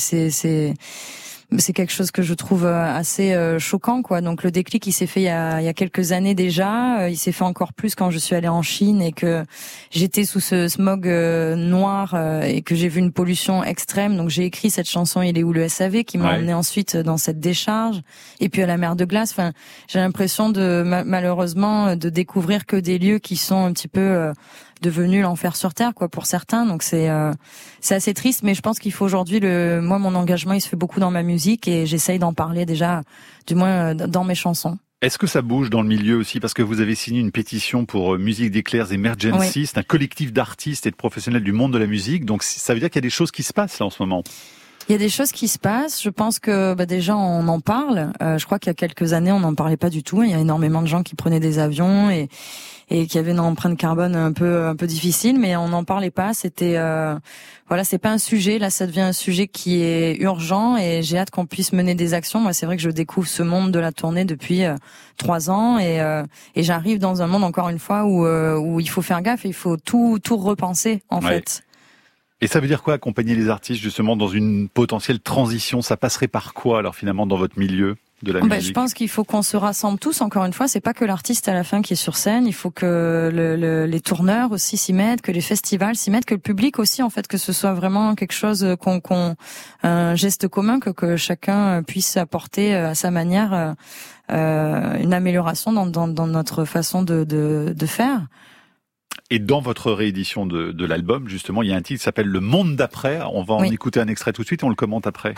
c'est quelque chose que je trouve assez choquant, quoi. Donc le déclic, il s'est fait il y a quelques années déjà. Il s'est fait encore plus quand je suis allée en Chine et que j'étais sous ce smog noir et que j'ai vu une pollution extrême. Donc j'ai écrit cette chanson Il est où le SAV qui m'a emmené ensuite dans cette décharge et puis à la mer de glace. Enfin, j'ai l'impression malheureusement de découvrir que des lieux qui sont un petit peu devenu l'enfer sur terre, quoi, pour certains. Donc c'est assez triste, mais je pense qu'il faut aujourd'hui moi, mon engagement, il se fait beaucoup dans ma musique et j'essaye d'en parler déjà, du moins dans mes chansons. Est-ce que ça bouge dans le milieu aussi? Parce que vous avez signé une pétition pour Musique d'Éclairs Emergency. C'est un collectif d'artistes et de professionnels du monde de la musique. Donc ça veut dire qu'il y a des choses qui se passent là en ce moment. Il y a des choses qui se passent. Je pense que déjà on en parle. Je crois qu'il y a quelques années on n'en parlait pas du tout. Il y a énormément de gens qui prenaient des avions et qui avaient une empreinte carbone un peu difficile, mais on n'en parlait pas. C'était c'est pas un sujet. Là, ça devient un sujet qui est urgent et j'ai hâte qu'on puisse mener des actions. Moi, c'est vrai que je découvre ce monde de la tournée depuis 3 ans et j'arrive dans un monde encore une fois où il faut faire gaffe et il faut tout repenser en fait. Et ça veut dire quoi accompagner les artistes justement dans une potentielle transition? Ça passerait par quoi alors finalement dans votre milieu de la musique? Je pense qu'il faut qu'on se rassemble tous. Encore une fois, c'est pas que l'artiste à la fin qui est sur scène. Il faut que les tourneurs aussi s'y mettent, que les festivals s'y mettent, que le public aussi, en fait, que ce soit vraiment quelque chose un geste commun, que chacun puisse apporter à sa manière une amélioration dans notre façon de faire. Et dans votre réédition de l'album, justement, il y a un titre qui s'appelle Le Monde d'après. On va en écouter un extrait tout de suite et on le commente après.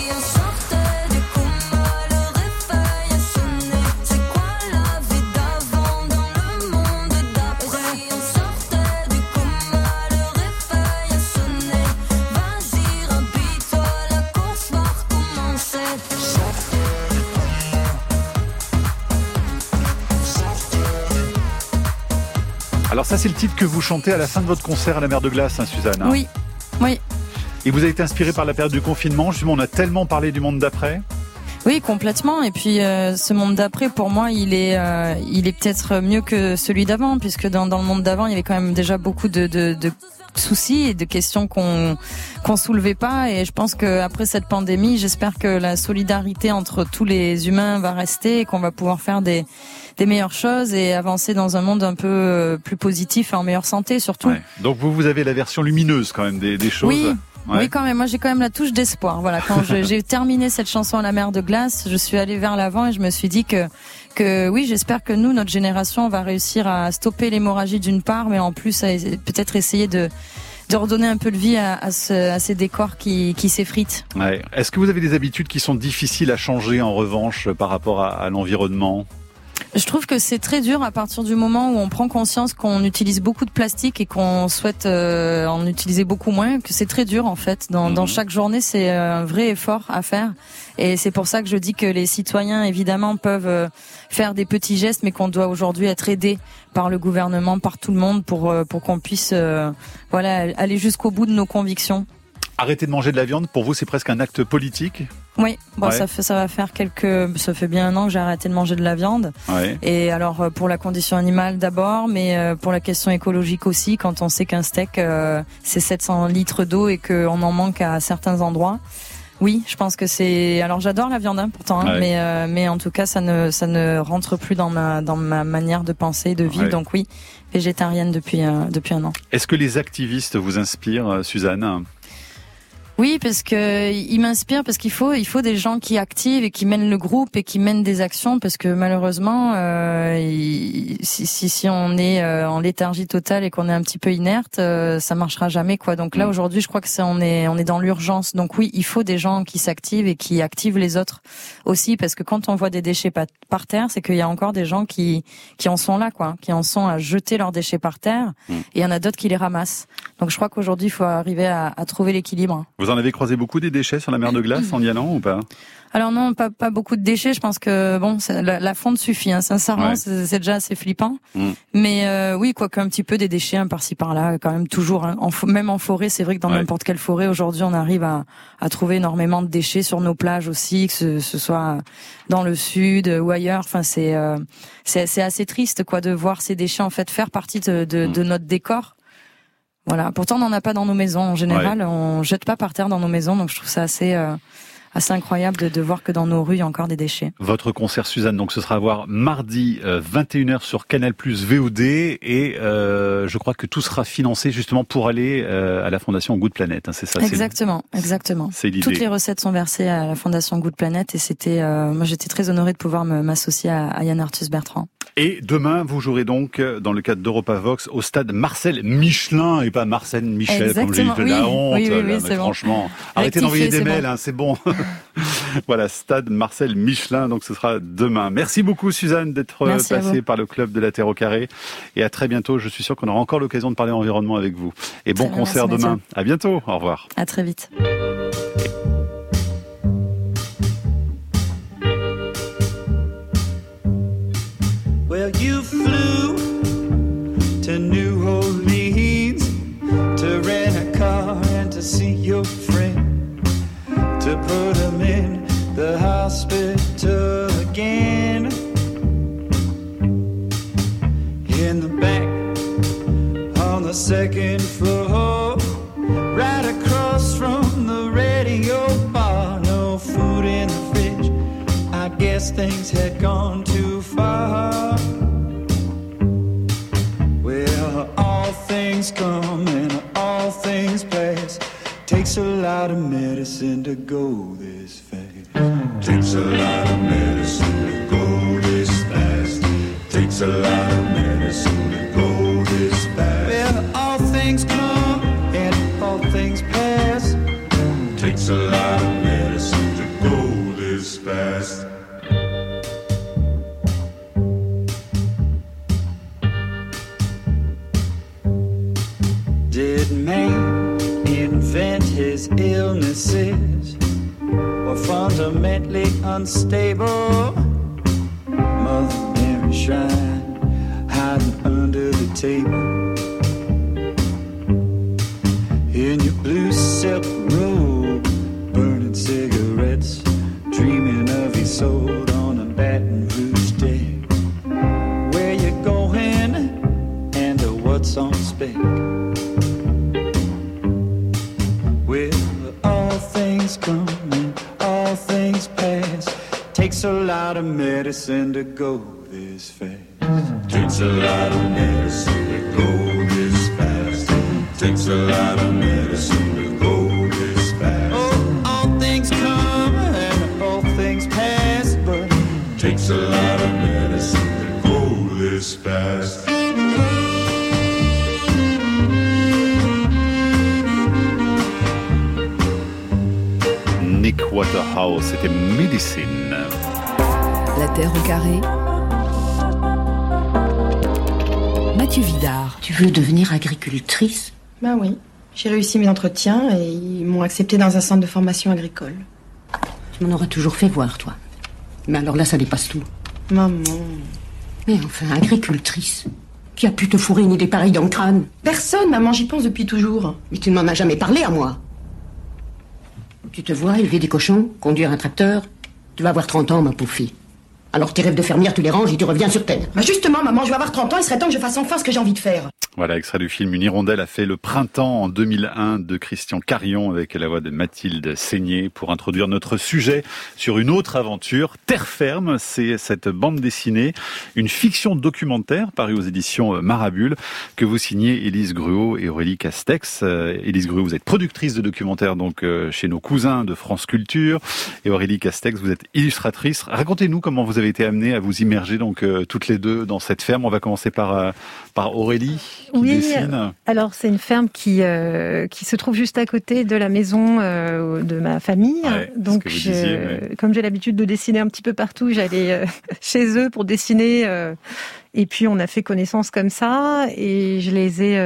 Alors ça, c'est le titre que vous chantez à la fin de votre concert à la mer de glace, Suzanne. Oui. Et vous avez été inspirée par la période du confinement. Justement, on a tellement parlé du monde d'après. Oui, complètement. Et puis ce monde d'après, pour moi, il est peut-être mieux que celui d'avant, puisque dans le monde d'avant, il y avait quand même déjà beaucoup de soucis et de questions qu'on soulevait pas. Et je pense que après cette pandémie, j'espère que la solidarité entre tous les humains va rester et qu'on va pouvoir faire des meilleures choses et avancer dans un monde un peu plus positif et en meilleure santé surtout. Ouais. Donc vous avez la version lumineuse quand même des choses. Oui. Ouais. Oui, quand même. Moi, j'ai quand même la touche d'espoir. Voilà, quand j'ai terminé cette chanson à la mer de glace, je suis allée vers l'avant et je me suis dit que oui, j'espère que nous, notre génération, va réussir à stopper l'hémorragie d'une part, mais en plus, peut-être essayer de redonner un peu de vie à ces décors qui s'effritent. Ouais. Est-ce que vous avez des habitudes qui sont difficiles à changer en revanche par rapport à l'environnement ? Je trouve que c'est très dur à partir du moment où on prend conscience qu'on utilise beaucoup de plastique et qu'on souhaite en utiliser beaucoup moins, que c'est très dur en fait. Dans chaque journée, c'est un vrai effort à faire. Et c'est pour ça que je dis que les citoyens, évidemment, peuvent faire des petits gestes, mais qu'on doit aujourd'hui être aidés par le gouvernement, par tout le monde, pour qu'on puisse aller jusqu'au bout de nos convictions. Arrêter de manger de la viande, pour vous, c'est presque un acte politique ? Oui, bon, ça fait bien 1 an que j'ai arrêté de manger de la viande. Ouais. Et alors pour la condition animale d'abord, mais pour la question écologique aussi, quand on sait qu'un steak c'est 700 litres d'eau et qu'on en manque à certains endroits. Oui, je pense que c'est. Alors j'adore la viande pourtant, mais en tout cas ça ne rentre plus dans ma manière de penser, de vivre. Donc oui, végétarienne depuis 1 an. Est-ce que les activistes vous inspirent, Suzanne ? Oui, parce que il m'inspire, parce qu'il faut des gens qui activent et qui mènent le groupe et qui mènent des actions, parce que malheureusement, si on est en léthargie totale et qu'on est un petit peu inerte, ça marchera jamais, quoi. Donc là aujourd'hui, je crois que on est dans l'urgence. Donc oui, il faut des gens qui s'activent et qui activent les autres aussi, parce que quand on voit des déchets par terre, c'est qu'il y a encore des gens qui en sont là, quoi, qui en sont à jeter leurs déchets par terre, et il y en a d'autres qui les ramassent. Donc je crois qu'aujourd'hui, il faut arriver à trouver l'équilibre. Vous en avez croisé beaucoup des déchets sur la mer de glace en y allant ou pas ? Alors non, pas beaucoup de déchets. Je pense que bon, la fonte suffit. Hein, sincèrement, c'est déjà assez flippant. Mais oui, quoique un petit peu des déchets par-ci par-là, quand même toujours. Hein, même en forêt, c'est vrai que dans n'importe quelle forêt aujourd'hui, on arrive à trouver énormément de déchets sur nos plages aussi, que ce soit dans le sud ou ailleurs. Enfin, c'est assez triste, quoi, de voir ces déchets en fait faire partie de notre décor. Voilà. Pourtant, on n'en a pas dans nos maisons. En général, on jette pas par terre dans nos maisons. Donc, je trouve ça assez incroyable de voir que dans nos rues, il y a encore des déchets. Votre concert, Suzanne, donc ce sera à voir mardi 21h sur Canal+ VOD. Et je crois que tout sera financé justement pour aller à la Fondation Good Planet. Hein, c'est ça. Exactement. C'est l'idée. Toutes les recettes sont versées à la Fondation Good Planet. Et c'était, moi, j'étais très honorée de pouvoir m'associer à Yann Arthus Bertrand. Et demain, vous jouerez donc, dans le cadre d'EuropaVox, au stade Marcel Michelin, et pas Marcel Michel, comme j'ai dit, de la honte. Oui, là, mais franchement, arrêtez d'envoyer des mails, c'est bon. Voilà, stade Marcel Michelin, donc ce sera demain. Merci beaucoup, Suzanne, d'être passée par le club de la Terre au Carré. Et à très bientôt. Je suis sûr qu'on aura encore l'occasion de parler environnement avec vous. Et bon concert demain. À bientôt. Au revoir. À très vite. Well, you flew to New Orleans to rent a car and to see your friend, to put him in the hospital again. In the back, on the second floor, right across from the radio bar. No food in the fridge, I guess things had gone too far. Well, all things come and all things pass. Takes a lot of medicine to go this fast. Takes a lot of medicine to go this fast. Takes a lot of medicine to go this fast. Well, all things come and all things pass. Takes a lot of medicine to go this fast. Did man invent his illnesses, or fundamentally unstable? Mother Mary shrine hiding under the table. In your blue silk robe, burning cigarettes, dreaming of your soul on a Baton Rouge day. Where you going and what's on spec? Well, all things come and all things pass. Takes a lot of medicine to go this fast. Takes a lot of medicine to go this fast. Takes a lot of medicine to go this fast. Oh, all things come and all things pass, but takes a lot of medicine to go this fast. Nick Waterhouse, c'était Medicine. La Terre au carré. Mathieu Vidard. Tu veux devenir agricultrice? Ben oui. J'ai réussi mes entretiens et ils m'ont accepté dans un centre de formation agricole. Tu m'en aurais toujours fait voir, toi. Mais alors là, ça dépasse tout. Maman. Mais enfin, agricultrice. Qui a pu te fourrer une idée pareille dans le crâne? Personne, maman, j'y pense depuis toujours. Mais tu ne m'en as jamais parlé à moi. Tu te vois élever des cochons, conduire un tracteur? Tu vas avoir 30 ans, ma pauvre fille. Alors tes rêves de fermière, tu les ranges et tu reviens sur Terre. Bah justement, maman, je vais avoir 30 ans, il serait temps que je fasse enfin ce que j'ai envie de faire. Voilà, extrait du film Une hirondelle a fait le printemps en 2001 de Christian Carion avec la voix de Mathilde Seigné pour introduire notre sujet sur une autre aventure. Terre ferme, c'est cette bande dessinée, une fiction documentaire parue aux éditions Marabule que vous signez Élise Gruau et Aurélie Castex. Élise Gruau, vous êtes productrice de documentaires donc chez nos cousins de France Culture et Aurélie Castex, vous êtes illustratrice. Racontez-nous comment vous avez été amenée à vous immerger donc toutes les deux dans cette ferme. On va commencer par Aurélie. Oui, alors c'est une ferme qui se trouve juste à côté de la maison de ma famille. Ouais, donc, comme j'ai l'habitude de dessiner un petit peu partout, j'allais chez eux pour dessiner. Et puis on a fait connaissance comme ça. Et je les ai,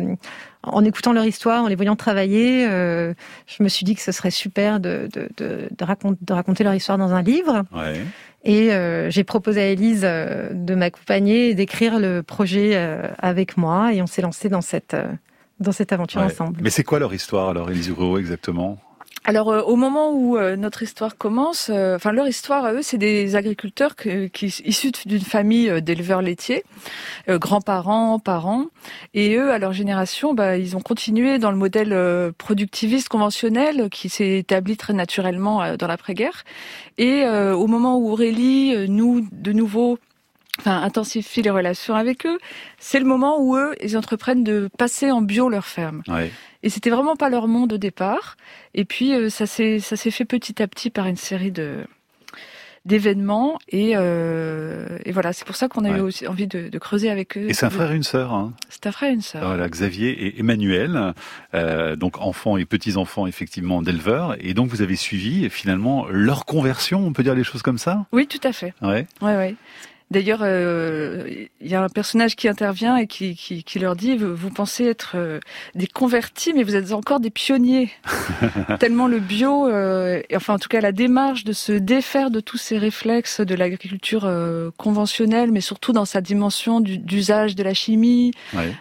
en écoutant leur histoire, en les voyant travailler, je me suis dit que ce serait super de raconter leur histoire dans un livre. Ouais. Et j'ai proposé à Élise de m'accompagner et d'écrire le projet avec moi. Et on s'est lancé dans cette aventure ensemble. Mais c'est quoi leur histoire alors, Élise Gruau, exactement ? Alors, au moment où notre histoire commence, leur histoire à eux, c'est des agriculteurs issus d'une famille d'éleveurs laitiers, grands-parents, parents, et eux, à leur génération, ils ont continué dans le modèle productiviste conventionnel qui s'est établi très naturellement dans l'après-guerre. Et au moment où Aurélie, nous, de nouveau, intensifie les relations avec eux, c'est le moment où eux, ils entreprennent de passer en bio leur ferme. Ouais. Et c'était vraiment pas leur monde au départ. Et puis ça s'est fait petit à petit par une série d'événements. Et voilà, c'est pour ça qu'on a eu aussi envie de creuser avec eux. Et c'est un frère et une sœur. Hein. C'est un frère et une sœur. Voilà, Xavier et Emmanuel, donc enfants et petits-enfants effectivement d'éleveurs. Et donc vous avez suivi finalement leur conversion, on peut dire les choses comme ça ? Oui, tout à fait. Ouais. Ouais. D'ailleurs, il y a un personnage qui intervient et qui leur dit « Vous pensez être des convertis, mais vous êtes encore des pionniers. » Tellement le bio, en tout cas la démarche de se défaire de tous ces réflexes de l'agriculture conventionnelle, mais surtout dans sa dimension d'usage de la chimie,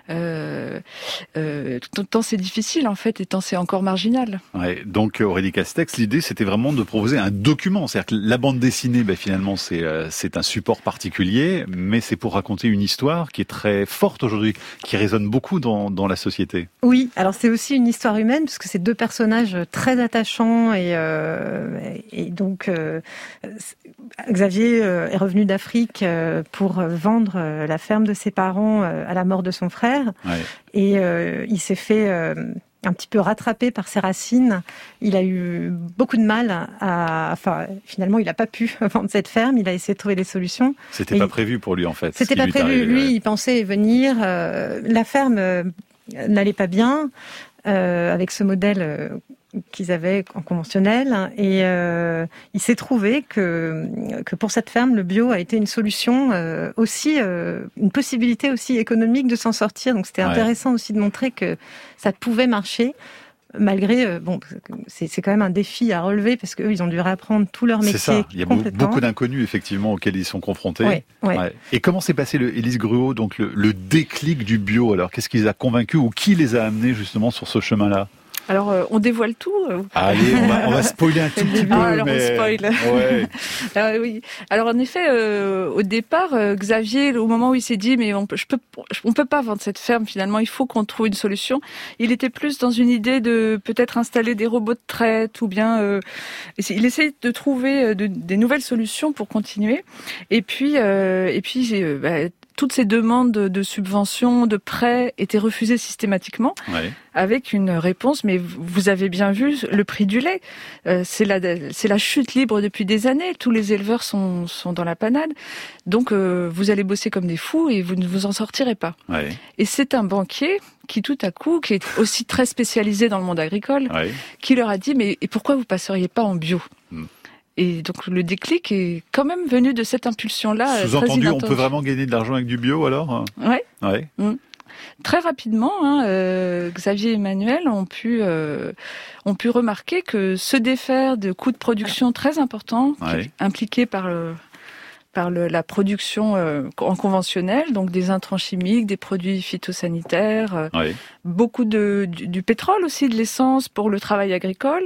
tant c'est difficile en fait, et tant c'est encore marginal. Ouais. Donc Aurélie Castex, l'idée c'était vraiment de proposer un document. C'est-à-dire que la bande dessinée, finalement, c'est un support particulier, mais c'est pour raconter une histoire qui est très forte aujourd'hui, qui résonne beaucoup dans la société. Oui, alors c'est aussi une histoire humaine, parce que c'est deux personnages très attachants, et donc Xavier est revenu d'Afrique pour vendre la ferme de ses parents à la mort de son frère, et il s'est fait un petit peu rattrapé par ses racines. Il a eu beaucoup de mal finalement, il n'a pas pu vendre cette ferme. Il a essayé de trouver des solutions. C'était pas prévu pour lui, en fait. C'était pas prévu. Lui, il pensait venir. La ferme n'allait pas bien avec ce modèle qu'ils avaient en conventionnel, et il s'est trouvé que pour cette ferme, le bio a été une solution aussi, une possibilité aussi économique de s'en sortir. Donc c'était intéressant aussi de montrer que ça pouvait marcher, malgré c'est quand même un défi à relever, parce qu'eux, ils ont dû réapprendre tout leur métier. C'est ça. Il y a beaucoup d'inconnus effectivement auxquels ils sont confrontés. Ouais. Et comment s'est passé Élise Gruau, donc le déclic du bio? Alors qu'est-ce qui les a convaincus, ou qui les a amenés justement sur ce chemin-là? Alors, on dévoile tout. Allez, on va spoiler un tout petit peu. Alors, on spoil. Ouais. Oui. Alors, en effet, au départ, Xavier, au moment où il s'est dit, mais on peut pas vendre cette ferme, finalement, il faut qu'on trouve une solution. Il était plus dans une idée de peut-être installer des robots de traite, ou bien, il essayait de trouver des nouvelles solutions pour continuer. Et puis, toutes ces demandes de subventions, de prêts étaient refusées systématiquement, avec une réponse, mais vous avez bien vu le prix du lait. C'est la chute libre depuis des années. Tous les éleveurs sont dans la panade. Donc, vous allez bosser comme des fous et vous ne vous en sortirez pas. Ouais. Et c'est un banquier qui, tout à coup, qui est aussi très spécialisé dans le monde agricole, qui leur a dit, mais pourquoi vous passeriez pas en bio ? Et donc le déclic est quand même venu de cette impulsion-là. Sous-entendu, on peut vraiment gagner de l'argent avec du bio alors ? Ouais. Très rapidement, Xavier et Emmanuel ont pu remarquer que se défaire de coûts de production très importants, impliqués par par la production en conventionnel, donc des intrants chimiques, des produits phytosanitaires, beaucoup du pétrole aussi, de l'essence pour le travail agricole.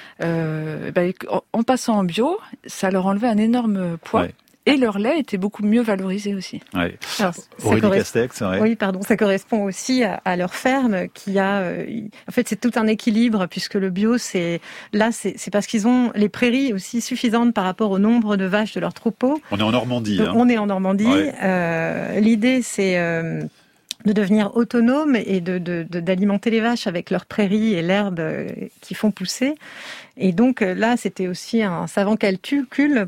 En passant en bio, ça leur enlevait un énorme poids. Et leur lait était beaucoup mieux valorisé aussi. Ouais. Alors, Aurélie Castex, oui, pardon, ça correspond aussi à leur ferme qui a. En fait, c'est tout un équilibre puisque le bio, c'est parce qu'ils ont les prairies aussi suffisantes par rapport au nombre de vaches de leur troupeau. On est en Normandie. On est en Normandie. L'idée, c'est de devenir autonome et d'alimenter les vaches avec leurs prairies et l'herbe qui font pousser. Et donc là, c'était aussi un savant calcul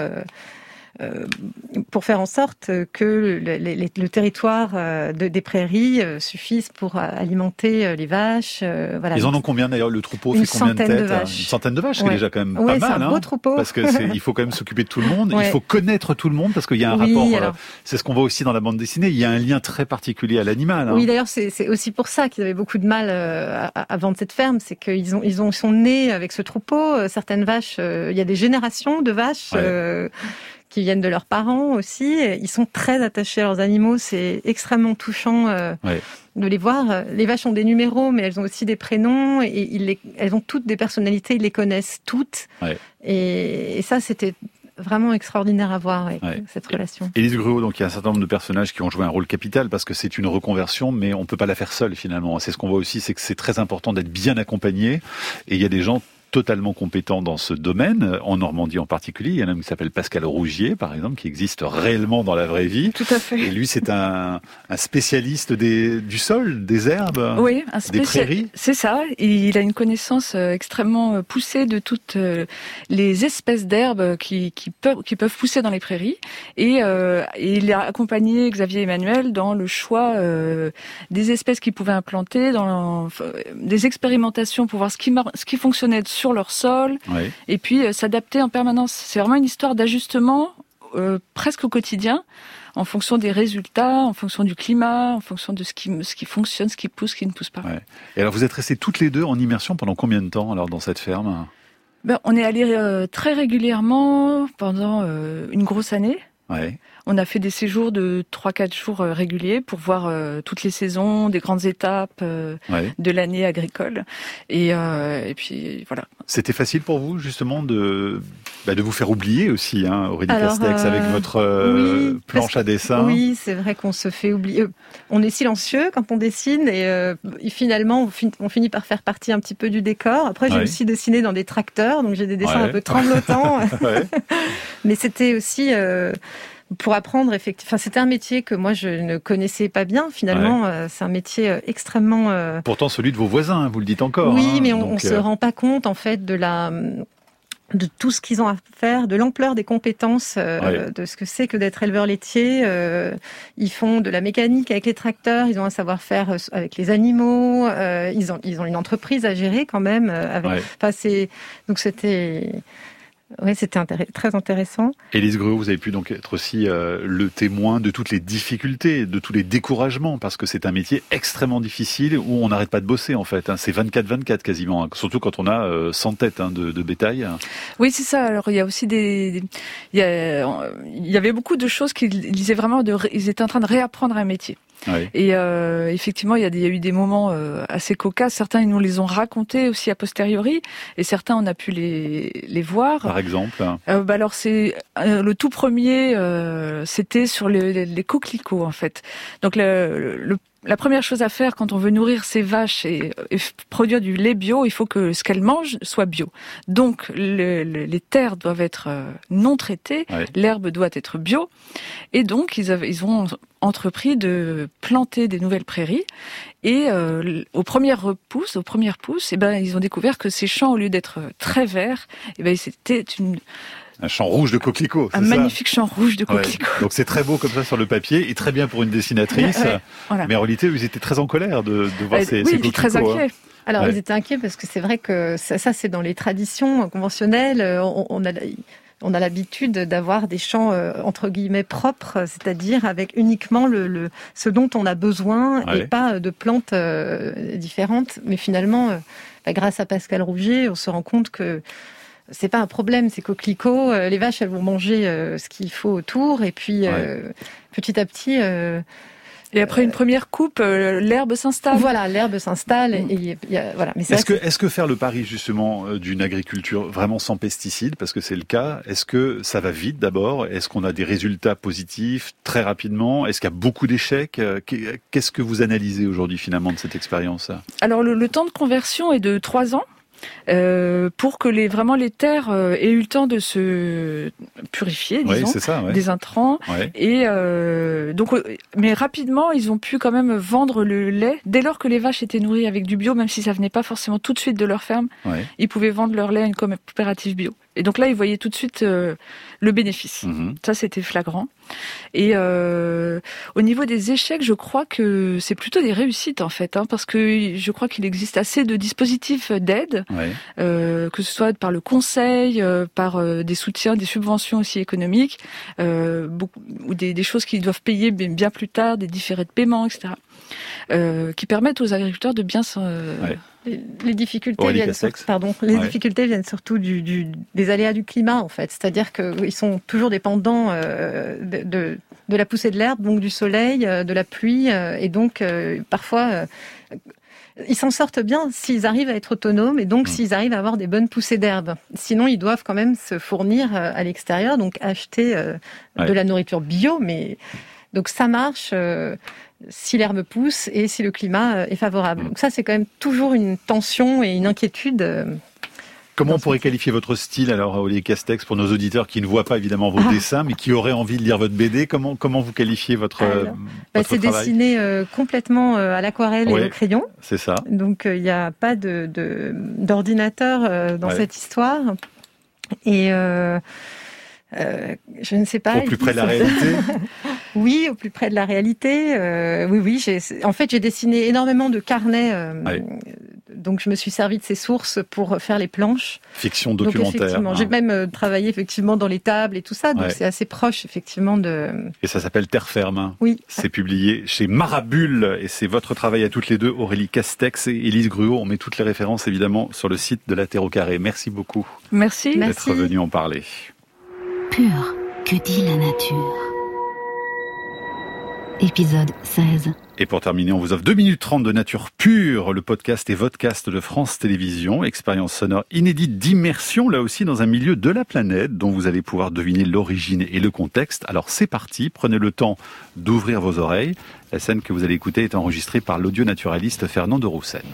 pour faire en sorte que le territoire des prairies suffise pour alimenter les vaches. Voilà. Ils en ont combien d'ailleurs? Le troupeau fait combien de têtes? Une centaine de vaches, c'est déjà quand même pas mal. C'est un beau troupeau. Parce que il faut quand même s'occuper de tout le monde. Il faut connaître tout le monde parce qu'il y a un rapport. C'est ce qu'on voit aussi dans la bande dessinée. Il y a un lien très particulier à l'animal. Oui, d'ailleurs, c'est aussi pour ça qu'ils avaient beaucoup de mal à vendre cette ferme. C'est qu'ils sont nés avec ce troupeau. Certaines vaches, il y a des générations de vaches. Qui viennent de leurs parents aussi. Ils sont très attachés à leurs animaux. C'est extrêmement touchant de les voir. Les vaches ont des numéros, mais elles ont aussi des prénoms. Et elles ont toutes des personnalités. Ils les connaissent toutes. Et ça, c'était vraiment extraordinaire à voir cette relation. Élise Gruau, donc il y a un certain nombre de personnages qui ont joué un rôle capital parce que c'est une reconversion, mais on peut pas la faire seule finalement. C'est ce qu'on voit aussi, c'est que c'est très important d'être bien accompagné. Et il y a des gens totalement compétent dans ce domaine, en Normandie en particulier. Il y en a un qui s'appelle Pascal Rougier, par exemple, qui existe réellement dans la vraie vie. Tout à fait. Et lui, c'est un spécialiste du sol, des herbes, des prairies. C'est ça. Il a une connaissance extrêmement poussée de toutes les espèces d'herbes qui peuvent pousser dans les prairies. Et il a accompagné Xavier Emmanuel dans le choix des espèces qu'il pouvait implanter, dans des expérimentations pour voir ce qui fonctionnait sur leur sol, et puis s'adapter en permanence. C'est vraiment une histoire d'ajustement presque au quotidien, en fonction des résultats, en fonction du climat, en fonction de ce qui fonctionne, ce qui pousse, ce qui ne pousse pas. Et alors vous êtes restés toutes les deux en immersion pendant combien de temps alors dans cette ferme? On est allés très régulièrement pendant une grosse année. On a fait des séjours de 3-4 jours réguliers pour voir toutes les saisons, des grandes étapes de l'année agricole. Et puis voilà. C'était facile pour vous justement de vous faire oublier aussi, Aurélie Castex, avec votre planche à dessin. Oui, c'est vrai qu'on se fait oublier. On est silencieux quand on dessine et finalement on finit par faire partie un petit peu du décor. Après j'ai aussi dessiné dans des tracteurs, donc j'ai des dessins un peu tremblotants. Mais c'était aussi pour apprendre, effectivement. C'était un métier que moi je ne connaissais pas bien. Finalement, c'est un métier extrêmement. Pourtant, celui de vos voisins, vous le dites encore. Oui, mais on se rend pas compte en fait de tout ce qu'ils ont à faire, de l'ampleur des compétences, de ce que c'est que d'être éleveur laitier. Ils font de la mécanique avec les tracteurs, ils ont un savoir-faire avec les animaux, ils ont une entreprise à gérer quand même. Donc c'était très intéressant. Élise Gruau, vous avez pu donc être aussi le témoin de toutes les difficultés, de tous les découragements, parce que c'est un métier extrêmement difficile où on n'arrête pas de bosser en fait. C'est 24/24 quasiment, surtout quand on a 100 têtes de bétail. Oui, c'est ça. Alors il y a aussi il y avait beaucoup de choses qu'ils disaient vraiment, ils étaient en train de réapprendre un métier. Et effectivement, il y a eu des moments assez cocasses. Certains, ils nous les ont racontés aussi a posteriori, et certains, on a pu les voir. Par exemple alors c'est le tout premier, c'était sur les coquelicots en fait. Donc la première chose à faire quand on veut nourrir ses vaches et produire du lait bio, il faut que ce qu'elles mangent soit bio. Donc les terres doivent être non traitées, l'herbe doit être bio, et donc ils ont entrepris de planter des nouvelles prairies. Et aux premières pousses, ils ont découvert que ces champs, au lieu d'être très verts, c'était un champ rouge de coquelicots. Un magnifique champ rouge de coquelicots. Donc c'est très beau comme ça sur le papier et très bien pour une dessinatrice. Mais en réalité, ils étaient très en colère de voir ces coquelicots. Très inquiets. Alors ils étaient inquiets parce que c'est vrai que ça c'est dans les traditions conventionnelles. On a l'habitude d'avoir des champs entre guillemets propres, c'est-à-dire avec uniquement ce dont on a besoin et pas de plantes différentes. Mais finalement, grâce à Pascal Rougier, on se rend compte que c'est pas un problème, ces coquelicots. Les vaches, elles vont manger ce qu'il faut autour, et puis petit à petit. Et après une première coupe, l'herbe s'installe. Voilà, l'herbe s'installe. Voilà. Mais est-ce que faire le pari justement d'une agriculture vraiment sans pesticides, parce que c'est le cas, est-ce que ça va vite d'abord? Est-ce qu'on a des résultats positifs très rapidement? Est-ce qu'il y a beaucoup d'échecs? Qu'est-ce que vous analysez aujourd'hui finalement de cette expérience? Alors le temps de conversion est de 3 ans. Pour que les terres aient eu le temps de se purifier, disons, c'est ça, des intrants. Et mais rapidement, ils ont pu quand même vendre le lait. Dès lors que les vaches étaient nourries avec du bio, même si ça venait pas forcément tout de suite de leur ferme, ils pouvaient vendre leur lait à une coopérative bio. Et donc là, ils voyaient tout de suite le bénéfice. Ça, c'était flagrant. Et au niveau des échecs, je crois que c'est plutôt des réussites en fait, parce que je crois qu'il existe assez de dispositifs d'aide, que ce soit par le conseil, par des soutiens, des subventions aussi économiques, ou des choses qu'ils doivent payer bien plus tard, des différés de paiement, etc., qui permettent aux agriculteurs de bien Les difficultés viennent surtout des aléas du climat en fait, c'est-à-dire qu'ils sont toujours dépendants de la poussée de l'herbe, donc du soleil, de la pluie, et donc parfois ils s'en sortent bien s'ils arrivent à être autonomes et donc s'ils arrivent à avoir des bonnes poussées d'herbe. Sinon, ils doivent quand même se fournir à l'extérieur, donc acheter de la nourriture bio, mais donc ça marche. Si l'herbe pousse et si le climat est favorable. Donc ça, c'est quand même toujours une tension et une inquiétude. Comment on pourrait qualifier votre style, alors, Olivier Castex, pour nos auditeurs qui ne voient pas évidemment vos dessins, mais qui auraient envie de lire votre BD? Comment vous qualifiez votre travail? C'est dessiné complètement à l'aquarelle et au crayon. C'est ça. Donc il n'y a pas d'ordinateur dans cette histoire. Et je ne sais pas. Au plus près de la réalité. Oui, au plus près de la réalité. Oui. En fait, j'ai dessiné énormément de carnets. Donc, je me suis servi de ces sources pour faire les planches. Fiction documentaire. Donc, j'ai même travaillé effectivement dans les tables et tout ça. Donc, c'est assez proche effectivement de. Et ça s'appelle Terre ferme. Oui. C'est publié chez Marabule et c'est votre travail à toutes les deux, Aurélie Castex et Élise Gruau. On met toutes les références évidemment sur le site de La Terre au Carré. Merci beaucoup. Merci. D'être venu en parler. Pur, que dit la nature? Épisode 16. Et pour terminer, on vous offre 2 minutes 30 de nature pure, le podcast et vodcast de France Télévisions, expérience sonore inédite d'immersion, là aussi dans un milieu de la planète, dont vous allez pouvoir deviner l'origine et le contexte. Alors c'est parti, prenez le temps d'ouvrir vos oreilles. La scène que vous allez écouter est enregistrée par l'audio-naturaliste Fernand de Roussen.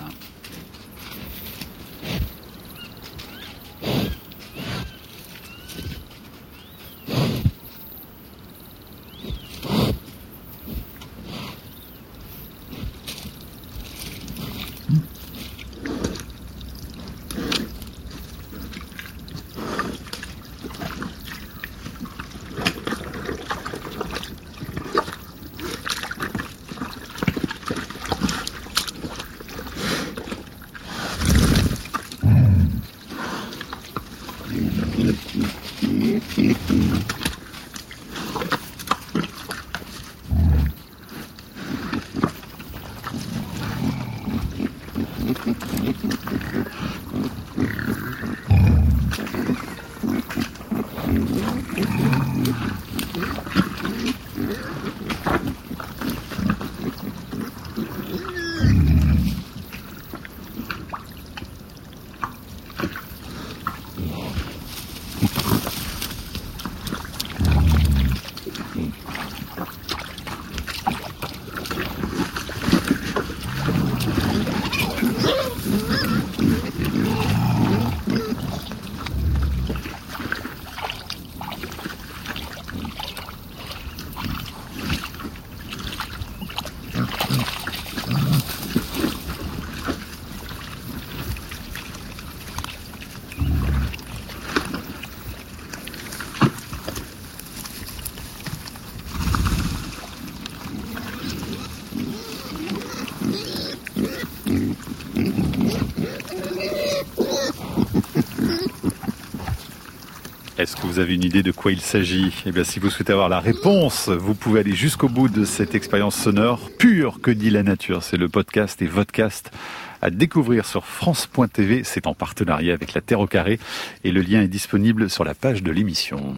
Est-ce que vous avez une idée de quoi il s'agit ? Eh bien, si vous souhaitez avoir la réponse, vous pouvez aller jusqu'au bout de cette expérience sonore pure que dit la nature. C'est le podcast et vodcast à découvrir sur France.tv. C'est en partenariat avec La Terre au Carré et le lien est disponible sur la page de l'émission.